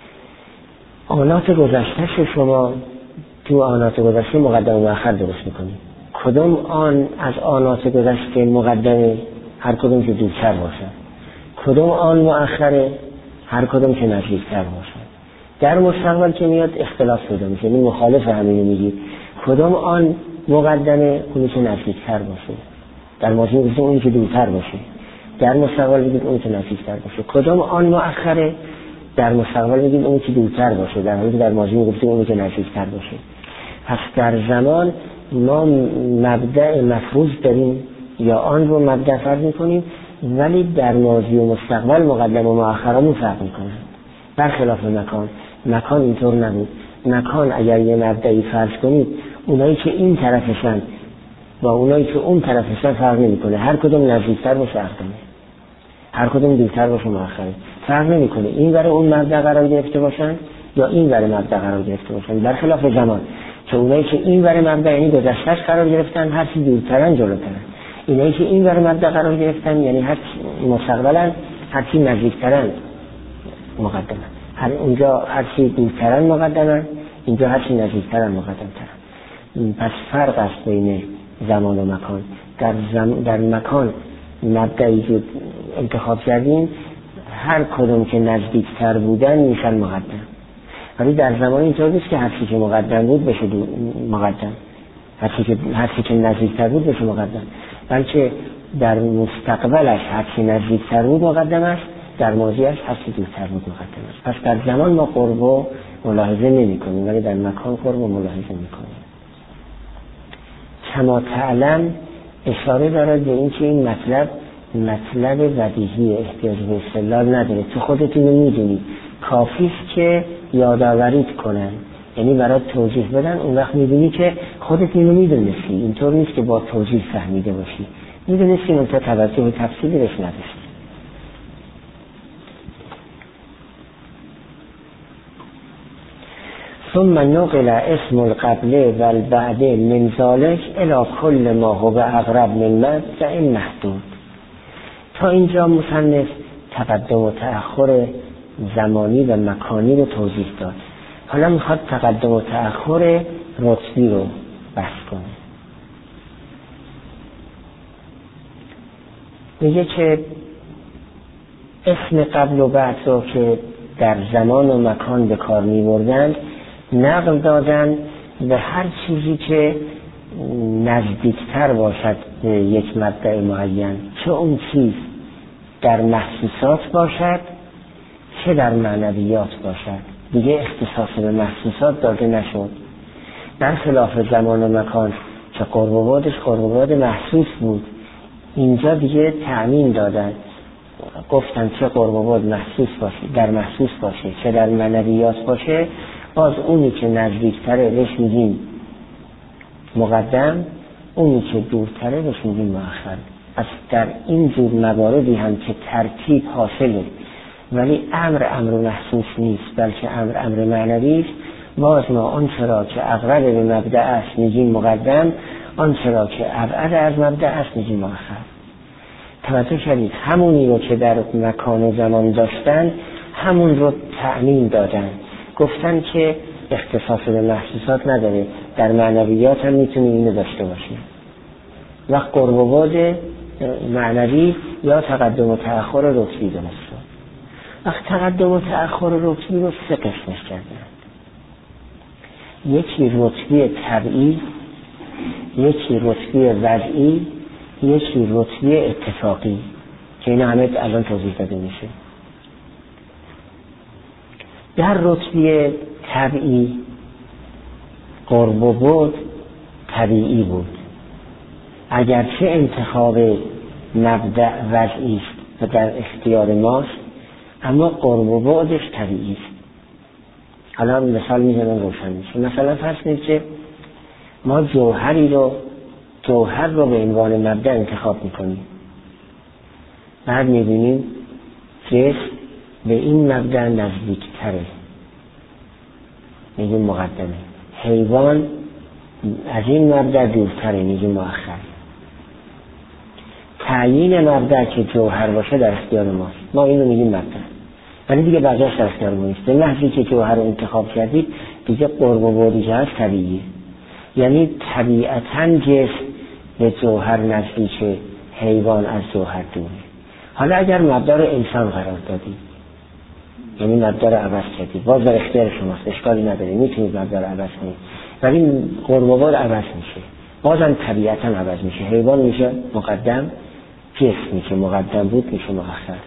آنات گذشته شما تو آنات گذشته مقدم و مؤخر درست میکنید. کدوم آن از آنات گذشته مقدمه؟ هر کدوم که دورتر باشد. کدوم آن مؤخره؟ هر کدوم که نزدیکتر باشد. در مستقبل که میاد اختلاف پیدا میشه، یعنی مخالف همینو میگید. کدوم آن مقدمه؟ اونی که نزدیکتر باشه. در ماضی میگید اونی که دورتر باشه، در مستقبل میگید اونی که نزدیکتر باشه. کدوم آن مؤخره؟ در مستقبل میگید اونی که دورتر باشه، در حالی که در ماضی میگید اونی که نزدیکتر باشه. پس در زمان ما مبدأ مفروض داریم یا آن رو مبدأ فرض میکنیم، ولی در ماضی و مستقبل مقدم و مؤخرامون فرق میکنن. برخلاف مکان اینطور نبود. مکان اگر یه مبدأی فرض کنید، اونایی که این طرفشن با اونایی که اون طرفشن فرق نمیکنه، هر کدوم نزدیکتر باشه مقدمه، هر کدوم دورتر باشه مؤخره، فرق نمیکنه این برای اون مبدأ قرار گرفته باشن یا این برای مبدأ قرار گرفته باشن. برخلاف زمان که اونایی که این برای مبدأ یعنی گذشته‌اش قرار گرفتن هر چی دورترن جلوترن، اینایی که این برای مبدأ قرار گرفتن یعنی هر مستقبلن هر چی نزدیکترن مقدمن، هر اونجا هر چی دورترن مقدمن، اینجا هر چی نزدیکترن مقدمترن. پس فرق است بین زمان و مکان. در مکان مبدأی که انتخاب کردیم هر کدوم که نزدیکتر بودن میشن مقدم، ولی در زمان اینطور نیست که هر چی که مقدم بود بشه مقدم، هر چی که نزدیکتر بود بشه مقدم، بلکه در مستقبلش هر چی نزدیکتر بود مقدم است، در ماضیش هر چی دورتر بود مقدم است. پس در زمان ما قرب و ملاحظه نمی کنیم، ولی در مکان قرب و ملاحظه می کنیم. کما تعلم اشاره دارد به این که این مطلب بدیهی احتیاج به استدلال نداره، تو خودتون رو میدونی، کافیست که یادآوریت کنن، یعنی برات توضیح بدن، اون وقت میدونی که خودت اینو میدونستی، اینطور نیست که با توضیح فهمیده باشی، میدونستی منتها توجه به تفصیلی بهش نداشتی. ثم نقل اسم القبل و البعد من ذلك الى كل ما هو اقرب من مبدأ محدود. تا اینجا مصنف تقدم و تأخر زمانی و مکانی رو توضیح داد. حالا میخواد تقدم و تأخر رتبی رو بحث کنه. میگه که اسم قبل و بعد رو که در زمان و مکان به کار میبردند نقل دادن به هر چیزی که نزدیکتر باشد به یک مبدأ معین، چه اون چیز در محسوسات باشد چه در معنویات باشد. دیگه اختصاص به محسوسات داده نشد، در خلاف زمان و مکان که قرب و بعدش قرب و بعد محسوس بود، اینجا دیگه تعمیم دادن گفتن چه قرب و بعد محسوس باشه، در محسوس باشه چه در معنویات باشه، باز اونی که نزدیکتره بهش میگیم مقدم، اونی که دورتره بهش میگیم مؤخر. از در این جور مواردی هم که ترتیب حاصله ولی امر محسوس نیست بلکه امر معنوی است، باز ما آنچه را که اقرب به مبدأ است میگیم مقدم، آنچه را که ابعد از مبدأ است میگیم مؤخر. توجه کردید؟ همونی رو که در مکان و زمان داشتن همون رو تعمیم دادن، گفتن که اختصاص به محسوسات نداره، در معنویات هم میتونیم اینو داشته باشیم. وقت قرب و بعد معنوی یا تقدم و تأخر رتبی درست شد. وقت تقدم و تأخر رتبی رو سه قسمش کردن، یکی رتبی طبعی، یکی رتبی وضعی، یکی رتبی اتفاقی که این همه الان توضیح داده میشه. در رتبی طبعی قرب و بعد طبیعی بود، اگرچه انتخاب مبدأ وضعی است و در اختیار ماست، اما قرب و بعدش طبیعی است. حالا مثال میزنم روشن میشه. مثلا فرض کنید که ما جوهر رو به عنوان مبدأ انتخاب میکنیم، بعد میبینیم جسم به این مبدأ نزدیکتره، میگیم مقدمه. حیوان از این مبدأ دورتره، میگیم مؤخر. تعیین مبدأ که جوهر باشه در اختیار ماست، ما اینو میگیم مبدأ، ولی دیگه بقیه‌اش در اختیار ما نیست. به محضی که جوهر رو انتخاب کردید دیگه قرب و بعدی که هست طبیعیه، یعنی طبیعتاً جسم به جوهر نزدیکه، حیوان از جوهر دوره. حالا اگر مبدأ رو انسان قرار دادید، یعنی مبدأ رو عوض کردید، باز در اختیار شماست، اشکالی نداره، میتونید مبدأ رو عوض کنید، ولی قرب و بعد عوض میشه، بازم طبیعتاً عوض میشه. حیوان میشه مقدم، جسمی که مقدم بود میشه مؤخر.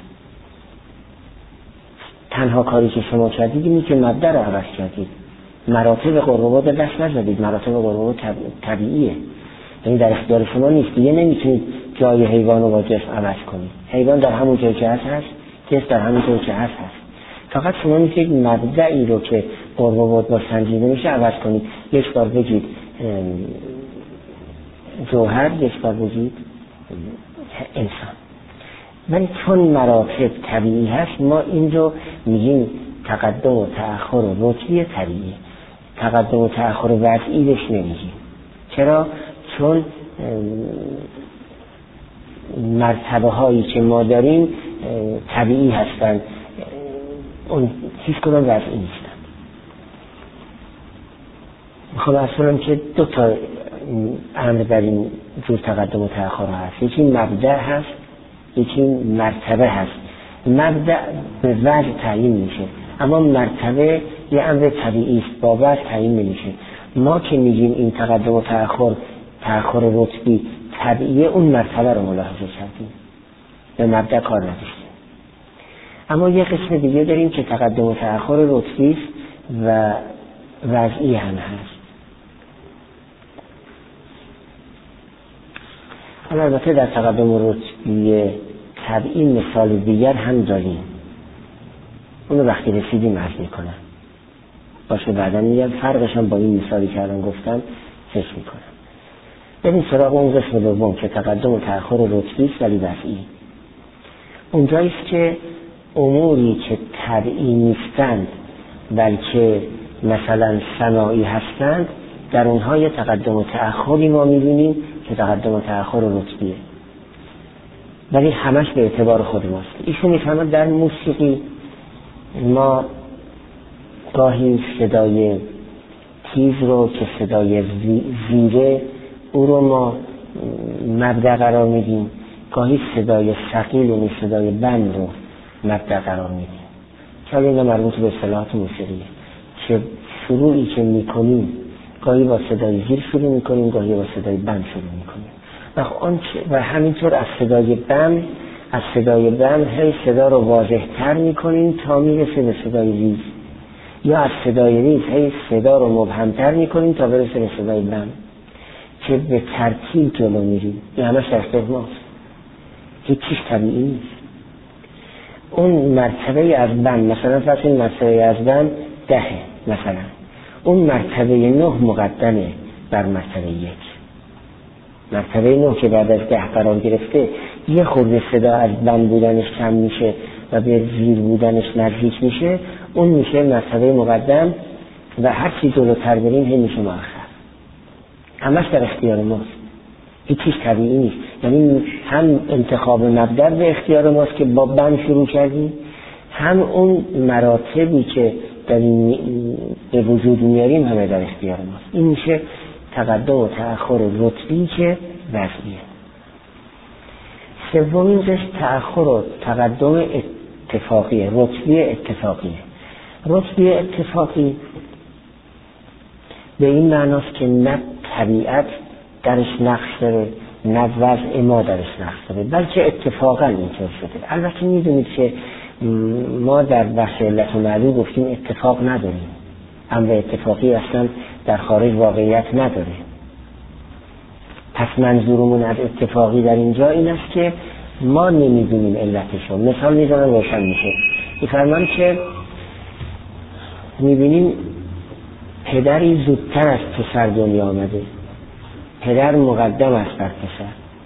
تنها کاری که شما کردید اینه که مبدأ رو عوض کردید، مراتب قرب و بعد دست نزدید. مراتب قرب و بعد طبیعیه، یعنی در اختیار شما نیست. دیگه نمیتونید جای حیوان رو با جسم عوض کنید. حیوان در همون جایی که هست، جسم در همون جایی که هست. فقط شما میتونید مبدأی رو که قرب و بعد با سنجیده میشه عوض کنید. یک بار بگید جوهر، یک بار بگید انسان. ولی چون مراتب طبیعی هست، ما این رو میگیم تقدم و تأخر و رتبی طبیعی. تقدم و تأخر وضعی بهش نمیگیم. چرا؟ چون مرتبه هایی که ما داریم طبیعی هستند، اون هیچ کدام وضعی نیستند. میخوام اصلا که دو تا امر در این جور تقدم و تأخر هست، یکی مبدأ هست، یکی مرتبه هست. مبدأ به وضع تعیین میشه، اما مرتبه یه امر طبیعی است، با وضع تعیین نمیشه. ما که میگیم این تقدم و تأخر رتبی طبیعیه، اون مرتبه رو ملاحظه کردیم، به مبدأ کار نداشتیم. اما یه قسم دیگه داریم که تقدم و تأخر رتبی است و وضعی هم هست. البته در تقدم و رتبی طبیعی مثال دیگر هم داریم، اونو وقتی رسیدیم عرض میکنم، باشه بعدا میگم فرقش هم با این مثالی که الان گفتم فکر میکنم. بریم سراغ اون قسم دوم که تقدم و تأخر رتبی است ولی وضعی. اونجاییست که اموری که طبیعی نیستند بلکه مثلا صناعی هستند، در اونها یه تقدم و تأخری ما میبینیم که تقدم و تأخر رتبیه، ولی همش به اعتبار خود ماست. ایشون میفهمد در موسیقی ما گاهی صدای تیز رو که صدای زیره او رو ما مبدأ قرار میدیم، گاهی صدای ثقیل یعنی صدای بند رو مبدأ قرار میدیم. که اینا مربوط به اصطلاحات موسیقیه که شروعی که میکنیم گاهی با صدای زیر شروع میکنیم، گاهی با صدای بند شروع میکنیم و همینطور از صدای بند هی صدا رو واضح تر میکنیم تا میرسه به صدای ریز، یا از صدای ریز هی صدا رو مبهمتر میکنیم تا برسه به صدای بند، که به ترتیب جلو میریم. این همش در اختیار ماست، هیچ چیز طبیعی نیست. اون مرتبه از بند، مثلا فرض کنید مرتبه از بند 10 مثلا، اون مرتبه 9 مقدمه بر مرتبه 1. مرتبه 9 که بعد از 10 قرار گرفته یه خورده صدا از بند بودنش کم میشه و به زیر بودنش نزدیک میشه، اون میشه مرتبه مقدم و هر چی جلوتر بریم هم میشه مؤخر. همش در اختیار ماست، هیچ چیز طبیعی نیست. یعنی هم انتخاب مبدأ به اختیار ماست که با بند شروع کردیم، هم اون مراتبی که در این به وجود میاریم همه در اختیار ماست. این میشه تقدم و تأخر رتبی که وضعیه. سومین قسم تأخر و تقدم اتفاقیه، رتبی اتفاقیه. رتبی اتفاقی به این معناست که نه طبیعت درش نقش داره، نه وضع ما درش نقش داره، بلکه اتفاقا اینطور شده. البته میدونید که ما در بحث علت و معلول گفتیم اتفاق نداریم، امر اتفاقی اصلا در خارج واقعیت نداره. پس منظورمون از اتفاقی در اینجا این است که ما نمیدونیم علتشو. مثال میزنم روشن میشه. میفرمان که میبینیم پدری زودتر از پسر دنیا آمده، پدر مقدم است بر پسر.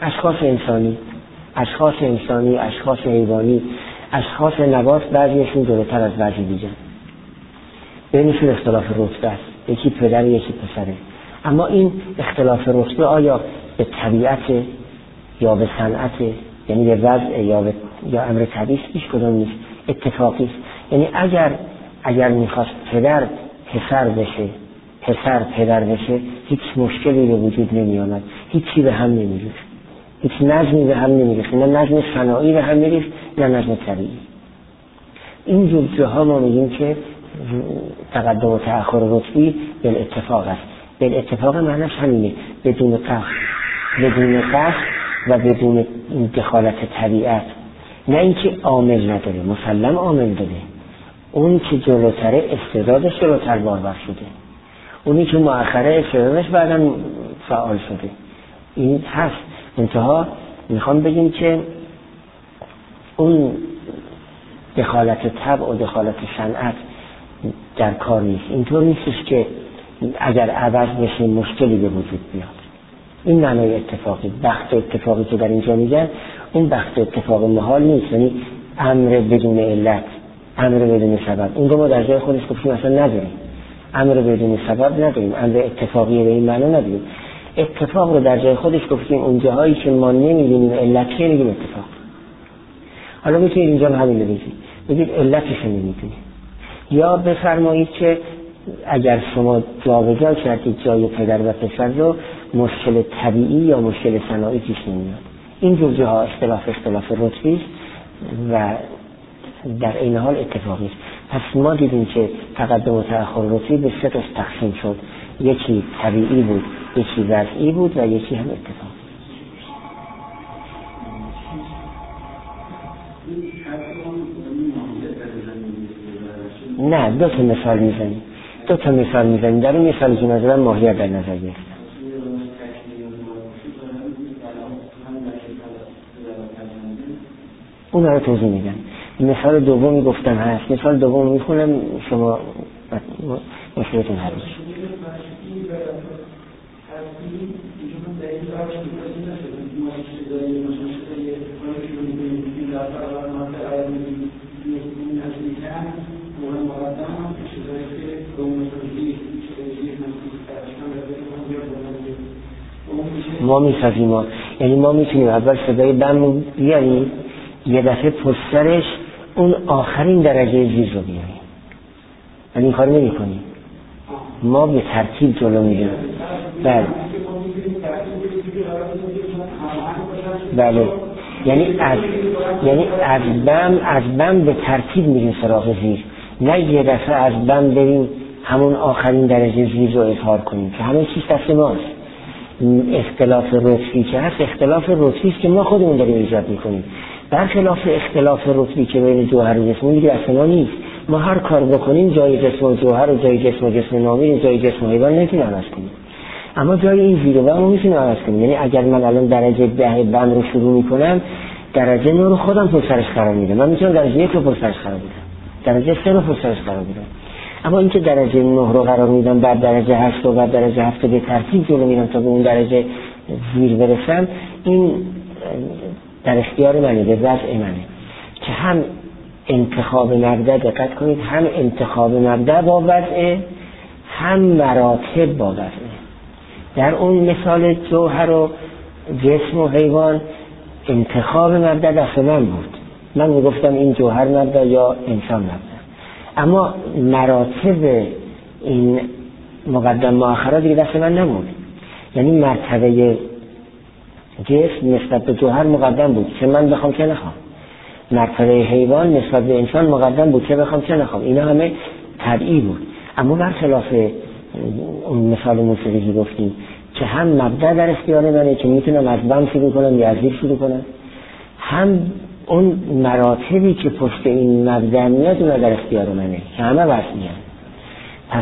اشخاص انسانی، اشخاص حیوانی، اشخاص نبات، بعضیشون جلوتر از بعضی دیگه. بینشون اختلاف رتبه است، یکی پدر یکی پسره. اما این اختلاف رتبه آیا به طبیعت یا به صنعت، یعنی به وضع یا امر طبیعی است؟ هیچ کدوم نیست، اتفاقی است. یعنی اگر میخواست پدر پسر بشه، پسر پدر بشه، هیچ مشکلی به وجود نمی آمد، هیچی به هم نمیریخت، هیچ نظمی به هم نمیریخت، نه نظم صناعی به هم میریخت نه نظم طبیعی. این جور جاها ما میگیم که تقدم و تأخر رتبی بالاتفاق است. بالاتفاق معنیش همینه، بدون قصد و بدون دخالت طبیعت. نه اینکه عامل نداره، مسلم عامل داره. اون که جلوتره استعدادش جلوتر بارور شده، اونی که مؤخره استعدادش بعداً فعال شده. این هست. انتها میخوام بگیم که اون دخالت طبع و دخالت صنعت در کار نیست. اینطور نیستش که اگر عوض بشه مشکلی به وجود بیاد. این معنای اتفاقی، بخت اتفاقی که در اینجا میگن، اون بخت اتفاق محال نیست، یعنی امر بدون علت، امر بدون سبب. اون رو ما در جای خودش گفتیم اصلا نداریم. امر بدون سبب نداریم، امر اتفاقی به این معنا نداریم. اتفاق رو در جای خودش گفتیم اون جاهایی که ما نمیدونیم علت چیه میگیم اتفاق. حالا میتونید اینجا همین رو بگید علتش رو نمیدونید. یا بفرمایید که اگر شما جابجا کردید جای پدر و پسر رو، مشکل طبیعی یا مشکل صناعی پیش نمیاد. این جور جاها اختلاف رتبی و در این حال اتفاقی است. پس ما دیدیم که تقدم و تأخر رتبی به 3 قسم تقسیم شد. یکی طبیعی بود، یکی وضعی بود و یکی هم اتفاقی. نه، 2 تا مثال میزنیم. در این مثالی که نظرم ماهیت در نظر گرفتم. اون رو توضیح میدم. مثال دومی گفتم هست. مثال دوم میخونم، شما مشکلتون حل میشه. ما میسازیم، یعنی ما میتونیم اول صدای بم بیاریم، یه دفعه پشترش اون آخرین درجه زیر رو بیاریم. ولی این کار نمی کنیم، ما به ترتیب جلو میریم. بله. یعنی از بم به ترتیب میریم سراغ زیر، نه یه دفعه از بم بریم همون آخرین درجه زیر رو اظهار کنیم که همه چیز دست ماست. اختلاف رتبی که هست، اختلاف رتبی است که ما خودمون داریم ایجاد میکنیم. برخلاف اختلاف رتبی که بین جوهر و جسم دیگه اصلا نیست. ما هر کار بکنیم جای جسم و جوهر و جای جسم و جسم نامی و جای جسم و حیوان نمیتونیم عوض کنیم، اما جای این زیر و بم رو میتونیم عوض کنیم. یعنی اگر من الان درجه 10 بم رو شروع میکنم، درجه 9 رو خودم پشت سرش قرار میدم. من میتونم درجه 1 رو پشت سرش قرار بدم، درجه 3 رو پشت سرش قرار بدم. اما اینکه درجه 9 رو قرار میدم، بعد درجه 8 و بعد درجه 7 به ترتیب جلو میرم تا به اون درجه زیر برسم، این در اختیار منه، به وضع منه که هم انتخاب مبدأ، دقت کنید، هم انتخاب مبدأ با وضع، هم مراتب با وضع. در اون مثال جوهر و جسم و حیوان انتخاب مبدأ دست من بود، من میگفتم این جوهر مبدأ یا انسان مبدأ. اما مراتب این مقدم مؤخرات دیگه دست من نبود. یعنی مرتبه جسم نسبت به جوهر مقدم بود، چه من بخوام چه نخوام. مرتبه حیوان نسبت به انسان مقدم بود، چه بخوام چه نخوام. اینا همه طبیعی بود. اما برخلاف اون مثال موسیقی گفتیم که هم مبدأ در اختیار منه که میتونم از بم شروع کنم یا از زیر شروع کنم، هم اون مراتبی که پشت این مبدأ میاد اونا در اختیار منه که همه وصلیه. پس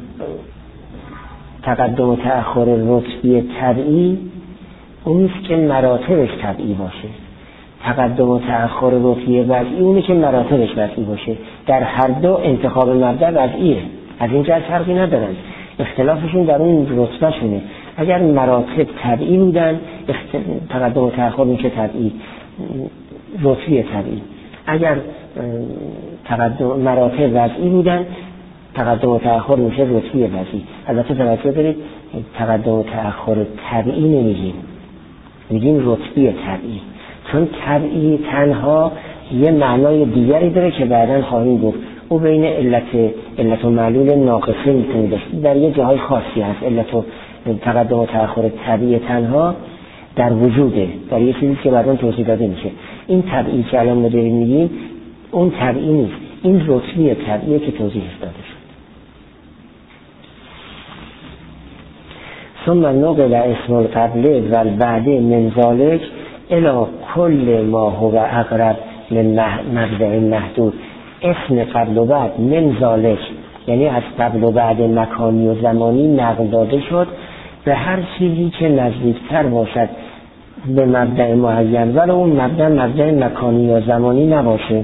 تقدم و تأخر رتبی طبیعی اونیست که مراتبش طبیعی باشه، تقدم و تأخر رتبی وضعی اونی که مراتبش وضعی باشه. در هر دو انتخاب مبدأ وضعیه، از این جهت فرقی ندارن، اختلافشون در اون رتبه شونه. اگر مراتب طبیعی بودن تقدم و تأخر میشه طبیعی، رتبی طبیعی. اگر مراتب وضعی بودن تقدم و تأخر میشه رتبی وضعی. البته توجه دارید، تقدم و تأخر طبیعی نمیگیم، میگیم رتبی طبیعی، چون طبیعی تنها یه معنای دیگری داره که بعداً خواهیم گفت. او بین علت و معلول ناقصه میتونه داشت، در یه جاهای خاصی هست. علت و تقدم و تأخر طبیعی تنها در وجوده، در یه چیزی که بعداً توضیح داده میشه. این طبیعی که الان ما داریم میگیم اون طبیعی نیست، این رتبی طبیعی که توضیح داده شد. ثم نقل اسم القبل و البعد من ذلك الى كل ما هو اقرب من مبدأ محدود. اسم قبل و بعد من ذلك یعنی از قبل و بعد مکانی و زمانی نقل داده شد به هر چیزی که نزدیکتر باشد به مبدأ معین، ولی اون مبدأ مکانی یا زمانی نباشه،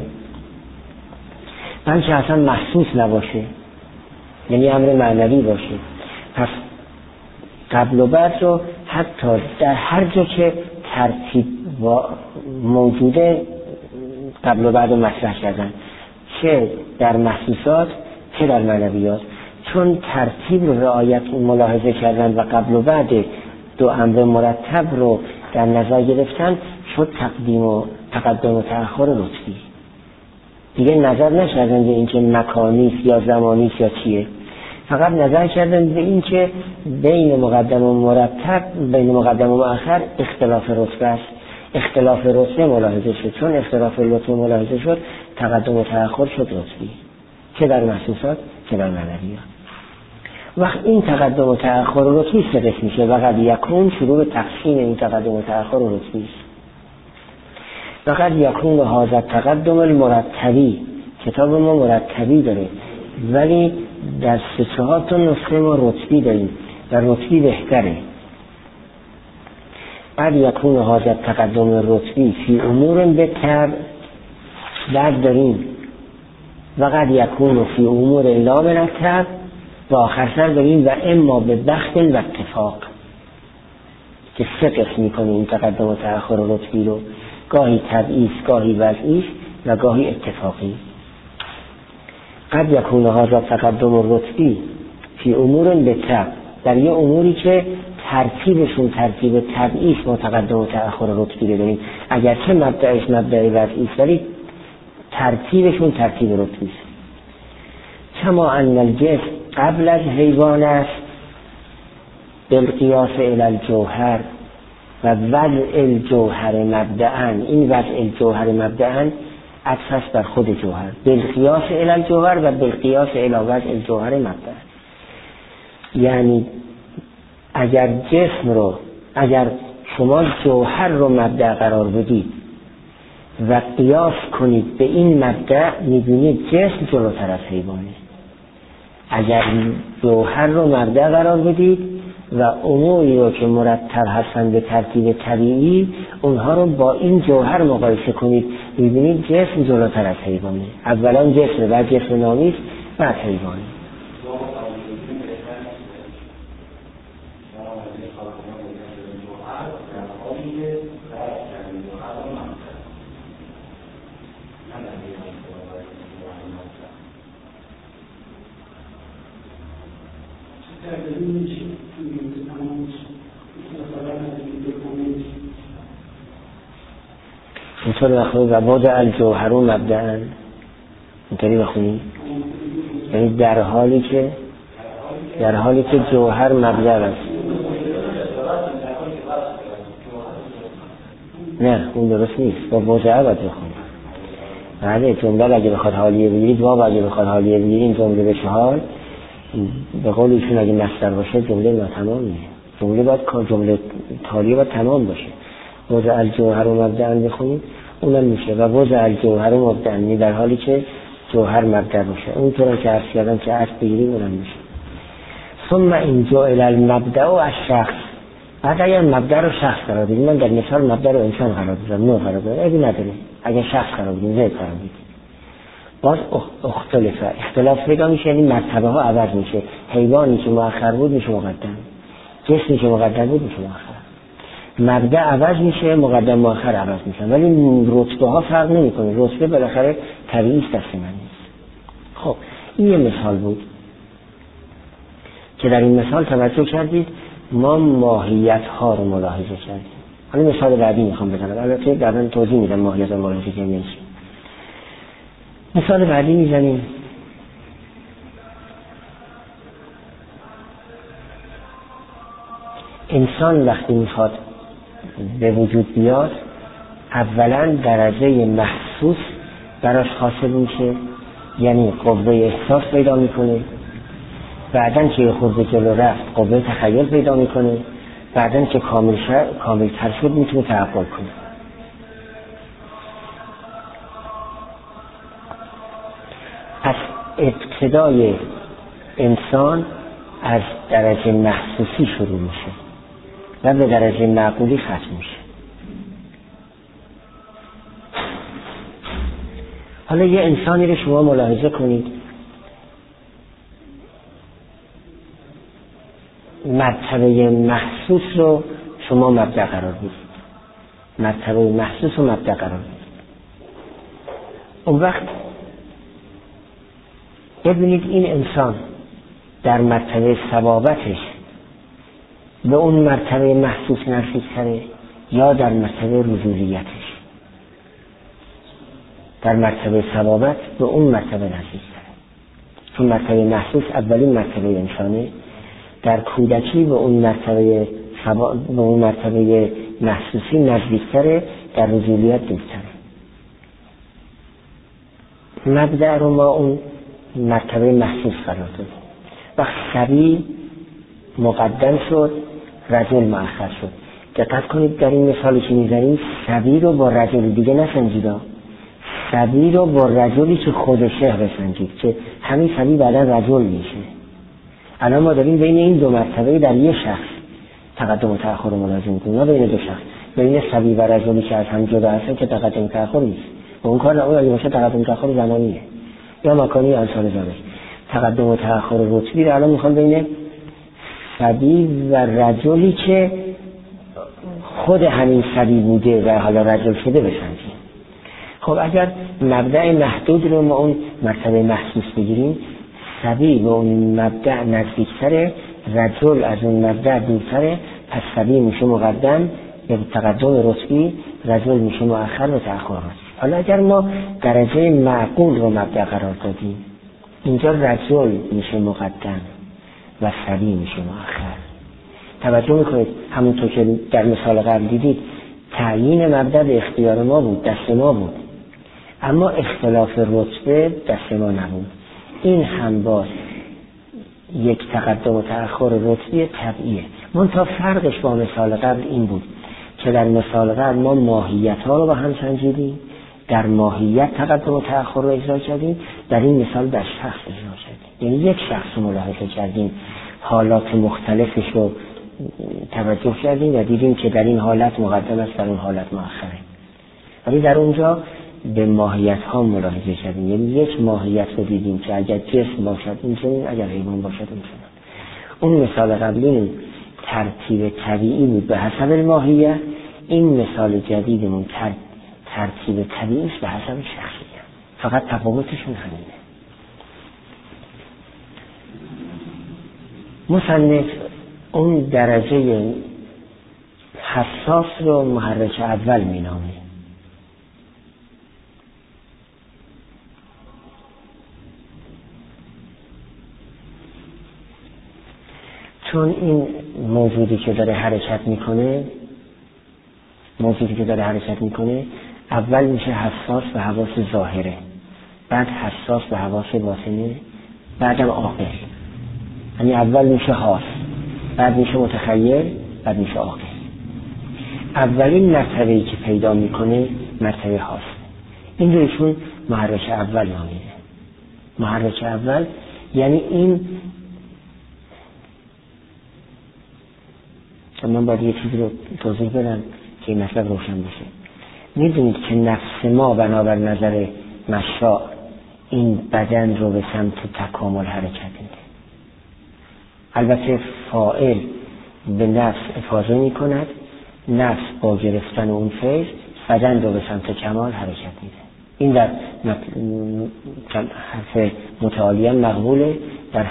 بلکه اصلا محسوس نباشه، یعنی امر معنوی باشه. پس قبل و بعد رو حتی در هر جا که ترتیب موجوده قبل و بعد رو مطرح کردن، چه در محسوسات چه در معنویات، چون ترتیب رو رعایت ملاحظه کردن و قبل و بعد دو امر مرتب رو در نظر گرفتن، شد تقدم و تأخر رتبی. دیگه نظر نکردن به اینکه مکانیست یا زمانیست یا چیه، فقط نظر کردن به این که بین مقدم و مرتب، بین مقدم و مؤخر اختلاف رتبه است. اختلاف رتبه ملاحظه شد، چون اختلاف رتبه ملاحظه شد تقدم و تأخر شد رتبی، چه در محسوسات چه در معنویات. وقت این تقدم و تأخر رتبی سه قسم میشه و قد یکون شروع به تقسیم این تقدم و تأخر رتبی است. و قد یکون هذا تقدم المرتبی، کتاب ما مرتبی داره ولی در 3-4 تا نسخه ما رتبی داریم و رتبی بهتره. قد یکون هذا تقدم رتبی فی امور بهتر، بعد داریم و قد یکون فی امور لا مرتب و آخر سر داریم و اما به بخت و اتفاق، که سه قسم میکنه این تقدم و تأخر رتبی رو، گاهی طبیعی است، گاهی وضعی و گاهی اتفاقی. قد یکون هذا تقدم رتبی فی امور بهتر، در یه اموری که ترتیبشون ترتیب طبیعی است ما تقدم و تأخر رتبی رو داریم، اگرچه مبدأش مبدأ وضعی است ولی ترتیبشون ترتیب رتبی است. کما ان الجسم قبل از حیوان است بالقیاس الی الجوهر و وضع الجوهر مبدأً، این وضع الجوهر مبدأً عطف است بر خود جوهر، بالقیاس الی الجوهر و بالقیاس الی وضع الجوهر مبدأ. یعنی اگر شما جوهر رو مبدأ قرار بدید و قیاس کنید به این مبدأ، می‌بینید جسم جلوتر از حیوانه. اگر جوهر رو مبدأ قرار بدید و اموری رو که مرتب هستن به ترتیب طبیعی، اونها رو با این جوهر مقایسه کنید، ببینید جسم جلوتر از حیوانه. اولا جسم، بعد جسم نامی است، بعد حیوانه. اینطور بخونید و بعد الجوهر مبدأ، اینطوری بخونید، یعنی در حالی که جوهر مبدأ است. نه اون درست نیست، با موضع باید بخونید. بله جمله اگه بخواد حالیه بگیرید، واو اگه بخواد حالیه بگیرید، این جمله بشه حال، به قول ایشون اگه مصدر باشه جمله ناتمامیه. جمله تالیه باید تمام باشه. وضع الجوهر مبدأ بخونید، اونم میشه و وضع الجوهر مبدأ، در حالی که جوهر مبدأ باشه. اونطور که عرض کردم که عرض بگیرید اونم میشه. ثم این جعل المبدأ از شخص، بعد اگر مبدأ رو شخص قرار بدیم، من در مثال مبدأ رو انسان قرار بدم، نوع قرار بدم، ابی نداره. اگر شخص قرار بدیم، زید قرار بدیم، باز اختلاف پیدا میشه، یعنی مرتبه ها عوض میشه. حیوانی که مؤخر بود میشه مقدم، جسمی که مقدم بود میشه مؤخر. مبدأ عوض میشه، مقدم مؤخر عوض میشن، ولی رتبه ها فرق نمیکنه. رتبه بالاخره طبیعی است، دست من نیست. خب این یه مثال بود که در این مثال توجه کردید ما ماهیت ها رو ملاحظه کردیم. حالا مثال بعدی میخوام بزنم، البته بعداً توضیح میدم ماهیت و ملاحظه که میشه. مثال بعدی میزنیم. انسان وقتی میخواد به وجود بیاد، اولا درجه محسوس براش حاصل میشه، یعنی قوه احساس پیدا میکنه. بعدن که خود جلو رفت قوه تخیل پیدا میکنه. بعدن که کامل تر شد میتونه تعقل کنه. پس ابتدای انسان از درجه محسوسی شروع میشه و به درجه معقولی ختم میشه. حالا یه انسانی رو شما ملاحظه کنید، مرتبه محسوس رو شما مبدأ قرار بدید، مرتبه محسوس رو مبدأ قرار بدید. اون وقت ببینید این انسان در مرتبه ثبابتش به اون مرتبه محسوس نزدیک‌تره یا در مرتبه رجولیتش؟ در مرتبه ثبابت به اون مرتبه نزدیک‌تره، چون مرتبه محسوس اولین مرتبه انسانه. در کودکی به اون مرتبه محسوسی نزدیک‌تره، در رجولیت دورتره. مبدأ رو ما اون مرتبه محسوس قرار دادیم. وقت صبی مقدم شد، رجل مؤخر شد. دقت کنید در این مثالی که می‌زنیم صبی رو با رجل دیگه نسنجید، صبی رو با رجلی که خودشه بسنجید که همین صبی بعدا رجل میشه. الان ما داریم بین این دو مرتبه در یک شخص تقدم و تأخر رو ملاحظه می‌کنیم، نه بین دو شخص. بین صبی و رجلی که از هم جدا هستن که تقدم و تأخر نیست. و اون کار اون اگه باشه تقدم و تأخر زمانیه یا مکانی یا انسان زاده. تقدم و تأخر رتبی رو الان میخوام بین صبی و رجلی که خود همین صبی بوده و حالا رجل شده بسنجیم. خب اگر مبدأ محدود رو ما اون مرتبه محسوس بگیریم، صبی به اون مبدأ نزدیکتره، رجل از اون مبدأ دورتره، پس صبی میشه مقدم به تقدم رتبی، رجل میشه مؤخر به تأخر رتبی. حالا اگر ما درجه معقول رو مبدأ قرار دادیم، اینجا رجل میشه مقدم و صبی میشه مؤخر. توجه میکنید همونطور که در مثال قبل دیدید تعیین مبدأ به اختیار ما بود، دست ما بود، اما اختلاف رتبه دست ما نبود. این هم باز یک تقدم و تأخر رتبی طبیعیه. منتها فرقش با مثال قبل این بود که در مثال قبل ما ماهیت ها رو با هم سنجیدیم، در ماهیت تقدم و تأخر رو اجرا کردیم، در این مثال در شخص اجرا کردیم. یعنی یک شخص رو ملاحظه کردیم، حالات مختلفش رو توجه کردیم و دیدیم که در این حالت مقدم است، در اون حالت مؤخره. ولی در اونجا به ماهیت ها ملاحظه کردیم، یعنی یک ماهیت رو دیدیم که اگر جسم باشد اینجوری، اگر حیوان باشد اینجوری. اون مثال قبلی ترتیب طبیعی بود به حسب ماهیت، این مثال جدیدمون ترتیب طبیعی است به حسب شخصیت، فقط تفاوتشون همینه. مصنف اون درجه حساس رو محرک اول مینامه. چون این موجودی که داره حرکت میکنه اول میشه حساس به حواس ظاهره، بعد حساس به حواس باطنه، بعدم عاقل. یعنی اول میشه حاس، بعد میشه متخیل، بعد میشه عاقل. اولین مرتبه‌ای که پیدا میکنه مرتبه حاس. این رو ایشون محرک اول نامیده. محرک اول یعنی این، من باید یه چیزی رو توضیح بدم که این مطلب روشن بشه. میدونید که نفس ما بنابر نظر مشاع این بدن رو به سمت تکامل حرکت میده. البته فاعل به نفس افاضه میکند، نفس با گرفتن اون فیض بدن رو به سمت کمال حرکت میده. این در حرف متعالی هم مقبوله، در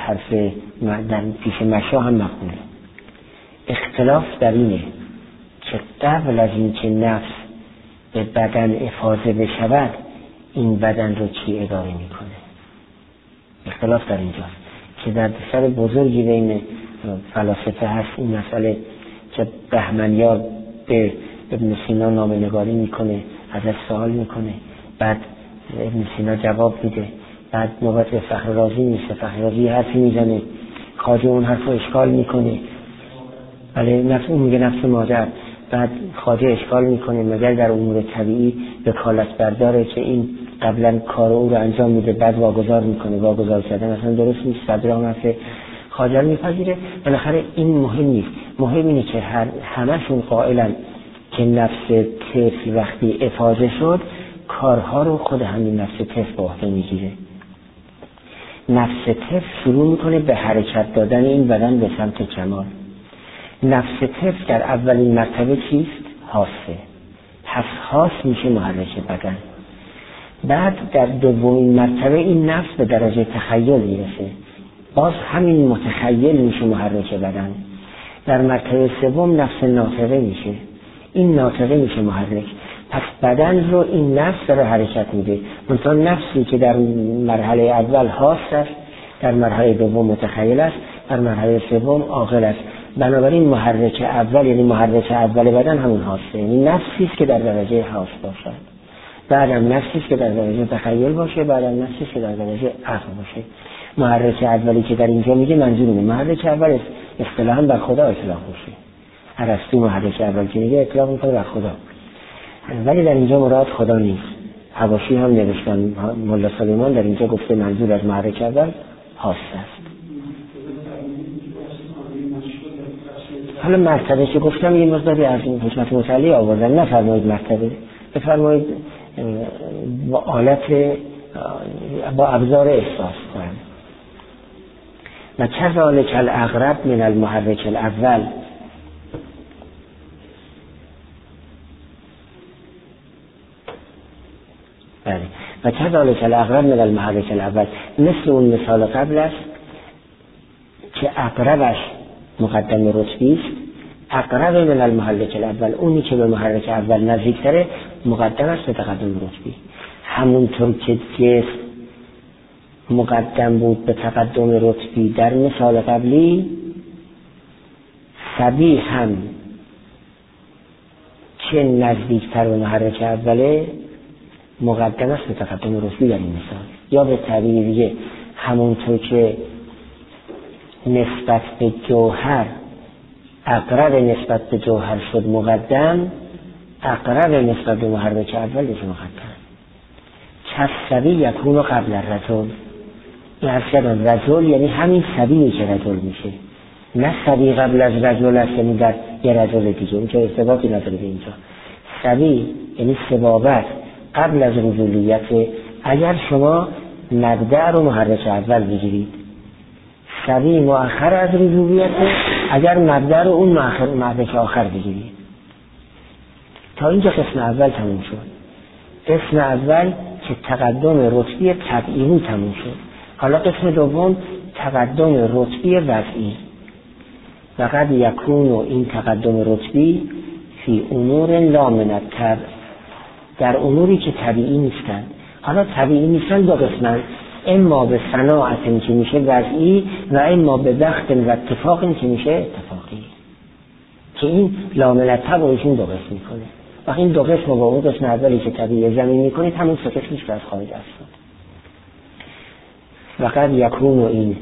پیش مشاع هم مقبوله. اختلاف در اینه که قبل از این که نفس به بدن افاضه بشود این بدن رو کی اداره میکنه. اختلاف در اینجاست که در سر بزرگی بین فلاسفه هست این مسئله که بهمنیار به ابن سینا نامه‌نگاری میکنه، ازش سوال میکنه، بعد ابن سینا جواب میده، بعد نوبت به فخر رازی میشه، فخر رازی حرفی میزنه، خواجه اون حرف رو اشکال میکنه، ولی نفس اون میگه نفس مادر، بعد خواجه اشکال میکنه مگر در امور طبیعی وکالت برداره که این قبلا کار او رو انجام میده بعد واگذار میکنه، واگذار کردن اصلا درست نیست، صدرام هست خواجه میپذیره. بالاخره این مهم نیست، مهم اینه که همشون قائلن که نفس طفل وقتی افاضه شد کارها رو خود همین نفس طفل به عهده میگیره. نفس طفل شروع میکنه به حرکت دادن این بدن به سمت کمال. نفس طفل در اولین مرتبه چیست؟ حاسه. پس حاس میشه محرک بدن. بعد در دومین مرتبه این نفس به درجه تخیل میرسه، باز همین متخیل میشه محرک بدن. در مرتبه سوم نفس ناطقه میشه، این ناطقه میشه محرک. پس بدن رو این نفس داره حرکت میده. منتها نفسی که در مرحله اول حاس است، در مرحله دوم متخیل است، در مرحله سوم عاقل است. بنابراین محرک اول یعنی محرک اول بدن همون حاسه، یعنی نفسی است که در درجه حاس باشد، بعدم نفسی است که در درجه تخیل باشه، بعدم نفسی است که در درجه عقل باشه. محرک اولی که در اینجا میگه منظور اینه محرک اول اصطلاحاً بر خدا اطلاق میشه. ارسطو محرک اول که میگه اطلاق میکنه بر خدا، ولی در اینجا مراد خدا نیست. حواشی هم نوشتن، مولا سلیمان در اینجا گفته منظور از محرک اول حاس است. حالا مرتبه که گفتم یه مقداری از این حکمت متعالی آوردن، نفرمایید مرتبه، بفرمایید با آلت با ابزار احساس کنن. و کذالک الاقرب من المحرک الاول، بله، و کذالک الاقرب من المحرک الاول، مثل اون مثال قبل است که اقربش مقدم رتبی است. اقرب من المحرک الاول، اونی که به محرک اول نزدیکتره مقدم است به تقدم رتبی. همونطور که جسم مقدم بود به تقدم رتبی در مثال قبلی، صبی هم که نزدیکتر به محرک اوله مقدم است به تقدم رتبی در این مثال. یا به تعبیر دیگه همونطور که نسبت به جوهر اقرب نسبت به جوهر شد مقدم، اقرب نسبت به محرک اول بشه مقدم. کالصبی یکون قبل الرجل، این عرض کردم رجل یعنی همین صبیه که رجل میشه. نه سبی قبل از رجل است، یعنی در یه رجل دیگه، اینجا ارتباطی نداره به اینجا. سبی یعنی سبابت قبل از رجولیت. اگر شما مبدأ رو محرک اول بگیرید، سبی مؤخر از رجولیت، اگر مبدأ رو اون محرک آخر بگیرید. تا اینجا قسم اول تموم شد. قسم اول که تقدم رتبی طبیعی تموم شد. حالا قسم دوم تقدم رتبی وضعی. وقد یکون این تقدم رتبی فی امور لا من الطبع، در اموری که طبیعی نیستن. حالا طبیعی نیستن دو قسمن، اما به صناعت که میشه وضعی و اما به بخت و اتفاق که میشه اتفاقی، که این لا من الطبع رو ایشون دو قسم میکنه. وقتی این دو قسم با اون قسم اولی که طبیعی زمین میکنید، همون سه قسمش که از خارج است. وقد یکون این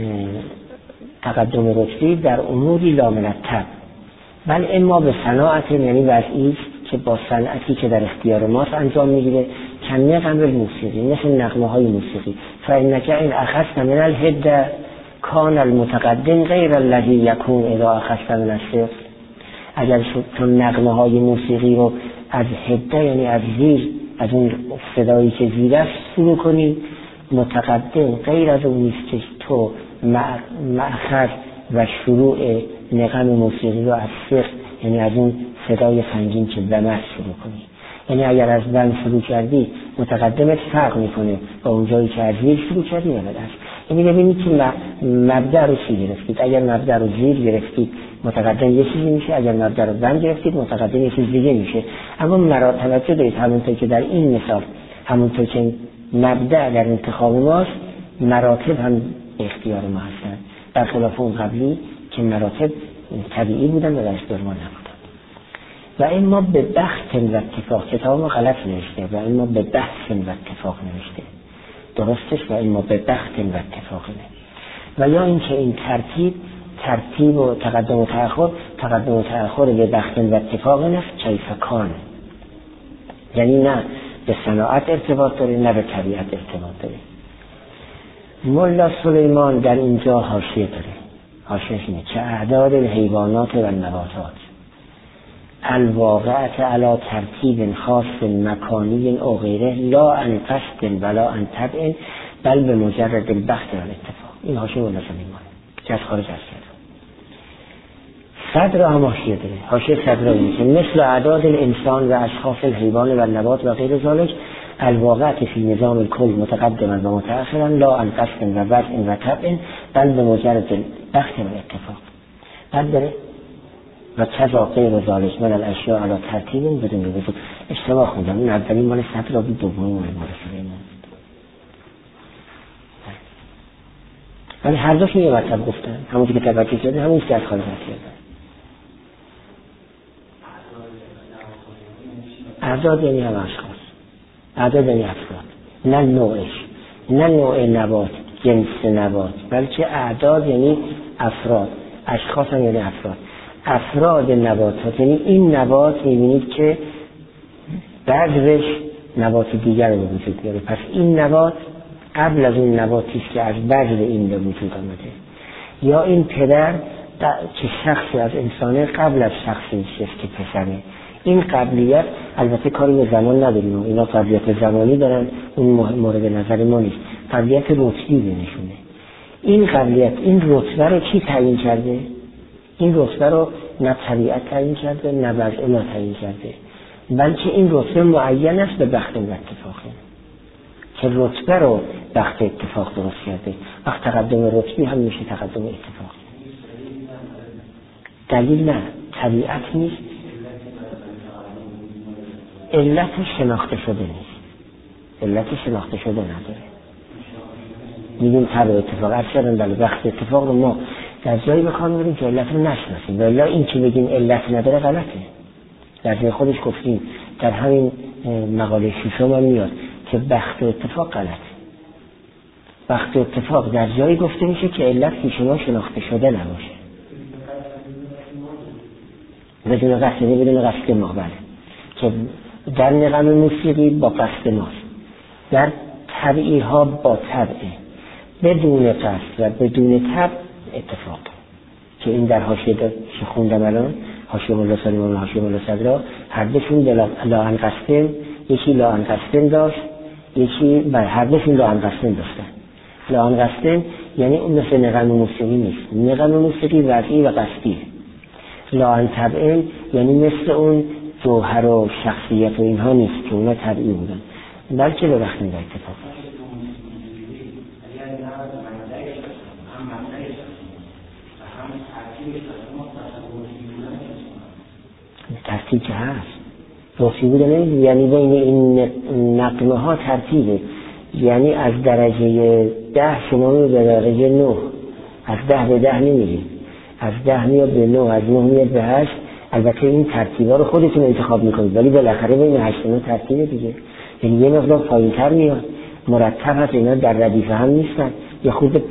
تقدم رتبی در اموری لا من الطبع، بل اما به صناعت یعنی وضعی که با صنعتی که در اختیار ماست انجام میگیره، کنه قبل موسیقی، مثل نغمه های موسیقی. فإنک این اخذت من الهد کان المتقدم غیر الذی یکون اذا اخذت من الصفر. اگر تو نغمه های موسیقی رو از هده یعنی از زیر، از اون صدایی که زیر است شروع کنی، متقدم غیر از اون نیست که تو مأخذ و شروع نغم موسیقی رو از صفر یعنی از اون صدای سنگین که بمت شروع کنی. یعنی اگر از بم شروع کردی متقدمت فرق میکنه با اون جایی که از زیر شروع کردی یا بدست. یعنی ببینید که مبدأ رو چی گرفتید. اگر مبدأ رو زیر گرفتید متقدم یه چیزی میشه، اگر مبدأ رو بم گرفتید متقدم یه چیز دیگه میشه. اما مراتب دارید، همونطور که در این مثال، همونطور که مبدأ در انتخاب ماست، مراتب هم اختیار ما هستن، در خلاف اون قبلی که مراتب طبیعی بودن و در اختیار ما نبودن. و اما به بخت و اتفاق، کتاب ما غلط نوشته، و اما به بخت و اتفاق نوشته، درستش و اما به بخت و اتفاق نه. و یا اینکه این ترتیب و تقدم و تأخر به بخت و اتفاق نفت کیفکان، یعنی نه به صناعت ارتباط داره نه به طبیعت ارتباط داره. مولا سلیمان در اینجا حاشیه داره. حاشیه اینه که اعداد الحیوانات و النباتات الواقعت علی ترتیب خاص مکانی او غیره لا عن قصد ولا عن طبع بل به مجرد البخت و الاتفاق. این حاشیه مولا سلیمان که از خارج است. صدر هم حاشیه داره. حاشیه صدر اینه که مثل اعداد الانسان و اشخاص الحیوان و النبات و غیر ذالک الواقعت فی نظام الکل متقدما و متأخرا لا عن قصد و وضع و طبع بل به مجرد البخت و الاتفاق. بعد داره و کذا غیر ذالک من الاشیاء علی ترتیب بدون وجود. اشتباه خوندم، این اولین مال صدر بود، دومی مال سلیمان. ولی هر دوشون یه مطلب گفتن، همونی که توجه کردن همون که از خارج کردن. اعداد یعنی هم اشخاص، اعداد یعنی افراد، نه نوعش، نه نوع نبات، جنس نبات، بلکه اعداد یعنی افراد، اشخاص هم یعنی افراد. افراد نباتات یعنی این نبات میبینید که بعضش نبات دیگر رو وجود داره، پس این نبات قبل از اون نباتیست که از بعض این به وجود آمده. یا این پدر که شخصی از انسانه قبل از شخصی که پسره. این قبلیت البته کاری به زمان نداریم، اینا قبلیت زمانی دارن، اون مورد نظر ما نیست، قبلیت رتبی نشونه. این قبلیت، این رتبه رو کی تعیین کرده؟ این رتبه رو نه طبیعت تعیین کرده نه وضع ما تعیین کرده، بلکه این رتبه معین است به بخت و اتفاقه، که رتبه رو بخت اتفاق درست کرده. وقت تقدم رتبی هم میشه تقدم اتفاق. دلیل نه، طبیعت نیست، علت شناخته شده نیست، علت شناخته شده نداره. میگیم طبع اتفاق ارشدن، بله بخت اتفاق رو ما در جایی بخوام بریم که علت رو نشناسیم، ولی این که بگیم علت نداره غلطه. در جای خودش گفتیم در همین مقاله شیشم هم میاد که بخت اتفاق غلطه. بخت اتفاق در جایی گفته میشه که علت که شما شناخته شده نباشه، بدون قصد، بدون قصد ما، بله، که در نغم موسیقی با قصد ماست، در طبعی ها با طبعه، بدون قصد و بدون طبع اتفاق. که این در حاشیه که خوندم الان، حاشیه مولا سلیمان و حاشیه مولا صدرا، هر دوشون لاعن قصدن، یکی لاعن قصدن داشت، یکی هر دوشون لاعن قصدن داشتن. لاعن قصدن یعنی اون مثل نغم و موسیقی نیست، نغم و موسیقی وضعی و قصدی. لاعن طبعن یعنی مثل اون جوهر و شخصیت و اینها نیست که اونا طبعی بودن، بلکه به وقت میده اتفاق. ترتیب که هست رسی بودن، یعنی بین این نقمه ها ترتیبه، یعنی از درجه 10 شما میاد به درجه 9، از 10 به 10 نمیرید، از 10 میاد به 9، از 9 میاد به 8. البته این ترتیبا رو خودتون انتخاب میکنید، ولی بالاخره بین 8 و 9 ترتیبه دیگه، یعنی یه مقدار پایین‌تر میاد، مرتب هست، اینا در ردیف هم نیستن، یه خود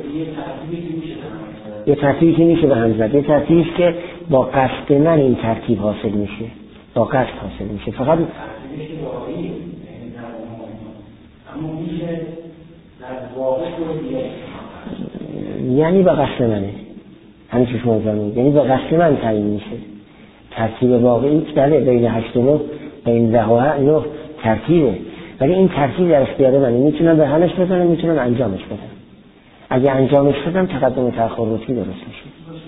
یه ترتیبی که میشه به هم زد، یه ترتیبی که با قصد من این ترتیب حاصل میشه، با قصد حاصل میشه، فقط یعنی با قصد منه، همین که شما زمین، یعنی با قصد من تعیین میشه. ترتیب واقعی بله بین 8 و 9، بین 10 و 9 ترتیبه، ولی این ترتیب در اختیار منه، میتونم به همش بزنم، میتونم انجامش بدم. اگه انجامش بدم تقدم و تأخر رتبی درست میشه.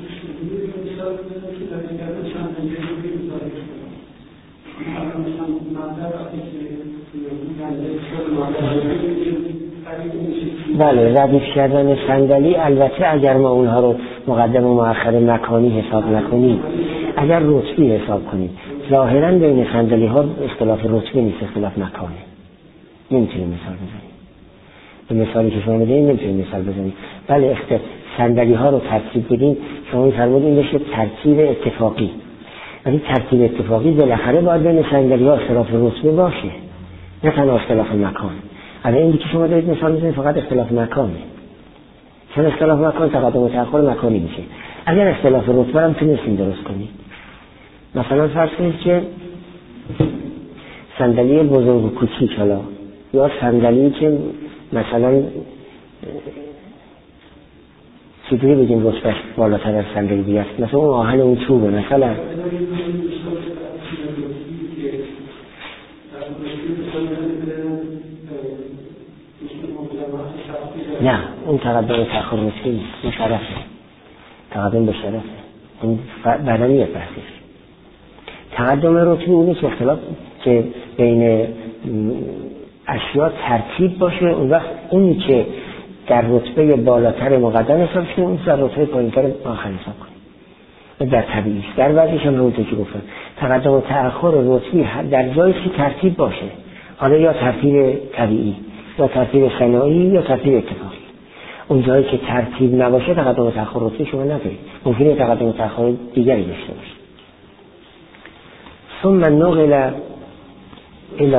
بله ردیف کردن صندلی، البته اگر ما اونها رو مقدم و مؤخر مکانی حساب نکنیم، اگر رتبی حساب کنیم، ظاهرا بین صندلی ها اختلاف رتبی نیست، اختلاف مکانه. نمیتونیم مثال بزنیم، به مثالی که شما میدونید نمیتونیم مثال بزنیم. بله صندلی ها رو ترتیب بدیم، شما میفرمودید این بشه ترتیب اتفاقی، ولی ترتیب اتفاقی بالاخره باید بین صندلی ها اختلاف رتبه باشه، نه تنها اختلاف مکان. الان این که شما دارید مثال میزنید فقط اختلاف مکانه، چون اختلاف مکان تقدم و تأخر مکانی میشه. اگر اختلاف رتبه هم تونستیم درست کنید، مثلا فرض کنید که صندلی بزرگ و کوچیک، حالا یا صندلی که مثلا چطوری بگیم رتبهش بالاتر از صندلی دیگه است، مثلا اون آهن اون چوبه مثلا، نه اون تقدم و تأخر رتبه نیست، اون شرفه، تقدم به شرفه، اون بدنیه بحثیش. تقدم رتبه اونی که اختلاف که بین اشیا ترتیب باشه، اون وقت اونی که در رتبه بالاتر مقدم حساب کنیم، اون در رتبه پایینتر آخر حساب کنیم. در طبیعیش در وضعیش هم رویده که گفتم تقدم و تأخر رتبی در جایی که ترتیب باشه، حالا یا ترتیب طبیعی یا ترتیب صناعی یا ترتیب اتفاقی. اون جایی که ترتیب نباشه تقدم و تأخر رتبی شما ندارید، ممکنه تقدم و تأخر دیگری داشته باشه. ثم نقل الى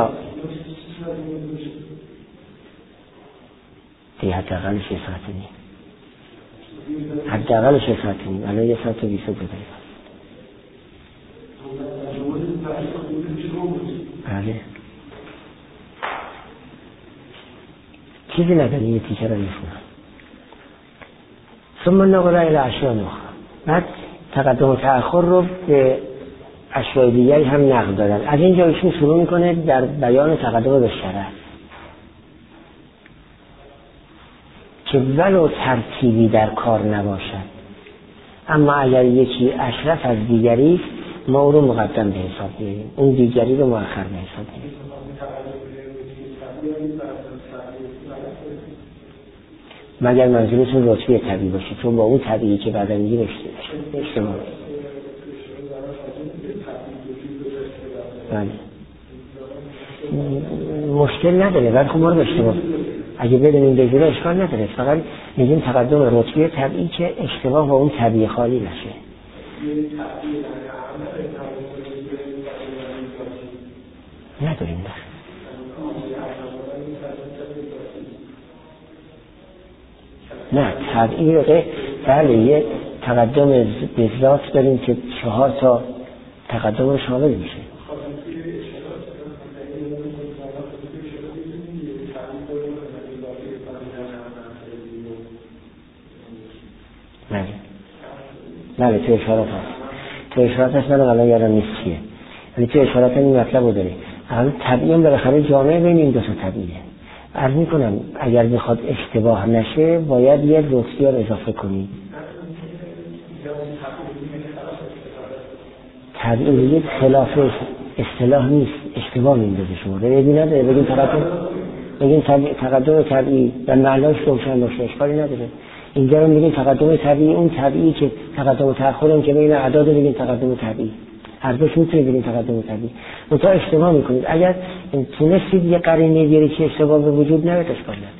حداقل 6 ساعت نیم، حداقل 6 ساعت نیم، الان 1 ساعت و 20 دقیقه. بله چیزی نداریم، یه تیکه رو میخونم. ثم نقل الى اشیاء اخرى، بعد تقدم و تأخر رو به اشیاء دیگری هم نقل دادن. از اینجا ایشون شروع میکنه در بیان تقدم به شرف که ولو ترتیبی در کار نباشد، اما اگر یکی اشرف از دیگری ما او رو مقدم به حساب میاریم، اون دیگری رو مؤخر به حساب میاریم. مگر منظورتون رتبه طبیعی باشه، چون با اون طبیعی که بعدا میگیم اشتباه. بله مشکل نداره، ولی خب ما رو اشتباه اگه بدونیم بگیره اشکال نداره، فقط میگیم تقدم رتبه طبیعی که اشتباه با اون طبیعی خالی نشه. نداریم در نه طبیعی بله یه تقدم به ذات داریم که 4 تا تقدم رو شامل میشه. بله تو اشارات هست، تو اشارات هست، من الان یادم نیست چیه، ولی تو اشارات این مطلب رو داره. الان طبیعی هم بالاخره جامعه بین این دو تا طبیعیه. عرض میکنم اگر بخواد اشتباه نشه باید یه دوستیار اضافه کنید. طبیعی خلاف اصطلاح نیست، اشتباه میندازه شما ریدی نداره. بگیم تقدم طبیعی و معناش روشن باشه اشکالی نداره. اینجا رو میگیم تقدم طبیعی، اون طبیعی که تقدم و تأخرم که بین اعداد بگیم تقدم طبیعی، هر دوش میتونید بگیم تقدم طبیعی. منتها اشتباه میکنید. اگر تونستید یه قرینه بیاری که اشتباه به وجود نیاد اشکال نداره.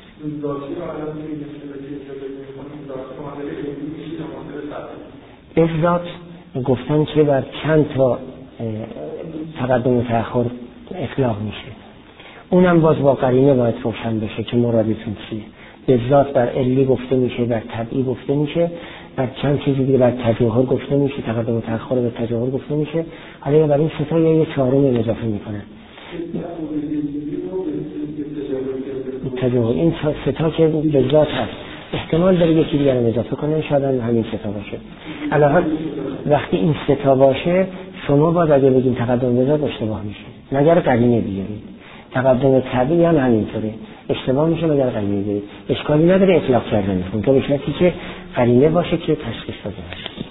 افراد گفتن که بر چند تا تقدم و تأخر اطلاق میشه، اونم باز با قرینه باید روشن بشه که مرادتون چیه. به ذات بر علی گفته میشه، بر طبعی گفته میشه، بر چند چیزی دیگه بر تجاهر گفته میشه، تقدم و تأخر به تجاهر گفته میشه. حالا بر این سه تا یه چهارم اضافه میکنن. تجاهر این سه تا که به ذات هست، احتمال داره یکی دیگر رو اضافه کنن، شاید همین سه تا باشه. الان وقتی این سه تا باشه شما باید اگه بگیم تقدم به ذات اشتباه میشه، مگر قرینه بیارید. تقدم طبیعی هم همینطوره، اشتباه میشه مگر قرینه بیارید. اشکالی نداره اطلاق کردن میخون تو به شرطی که قرینه باشه که تشخیص داده باشه.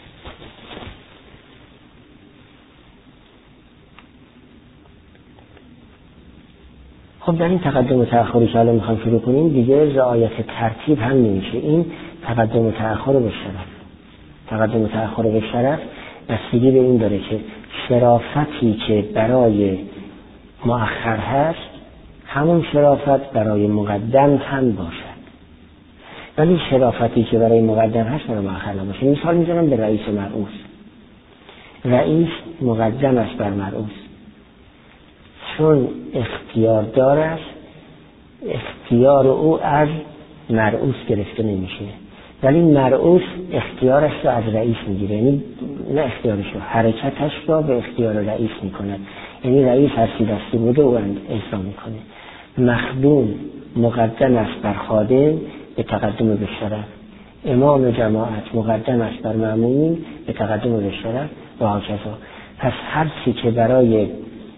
خب در این تقدم و تأخری که الان میخوام شروع کنیم دیگه رعایت ترتیب هم نمیشه. این تقدم و تأخر به شرف، تقدم و تأخر به شرف بستگی به این داره که شرافتی که برای مؤخر هست همون شرافت برای مقدم هم باشد، ولی شرافتی که برای مقدم هست برای مؤخر نباشه. مثال میزنم به رئیس مرعوس. رئیس مقدم است بر مرعوس، چون اختیار دار است، اختیار او از مرعوس گرفته نمیشه، ولی مرعوس اختیارش رو از رئیس میگیره، یعنی نه اختیارش رو، حرکتش رو به اختیار رئیس میکنه. یعنی رئیس هستی دستی بوده او اجرا میکنه. مخدوم مقدم است بر خادم به تقدم به شرف، امام جماعت مقدم است بر مأمومین به تقدم به شرف و هاکذا. پس هر چی که برای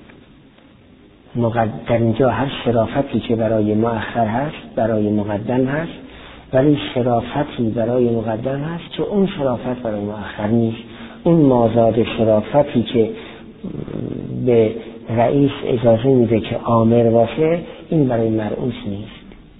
در اینجا هر شرافتی که برای مؤخر هست برای مقدم هست، ولی شرافتی برای مقدم هست که اون شرافت برای مؤخر نیست. اون مازاد شرافتی که به رئیس اجازه میده که آمر باشه این برای مرعوس نیست.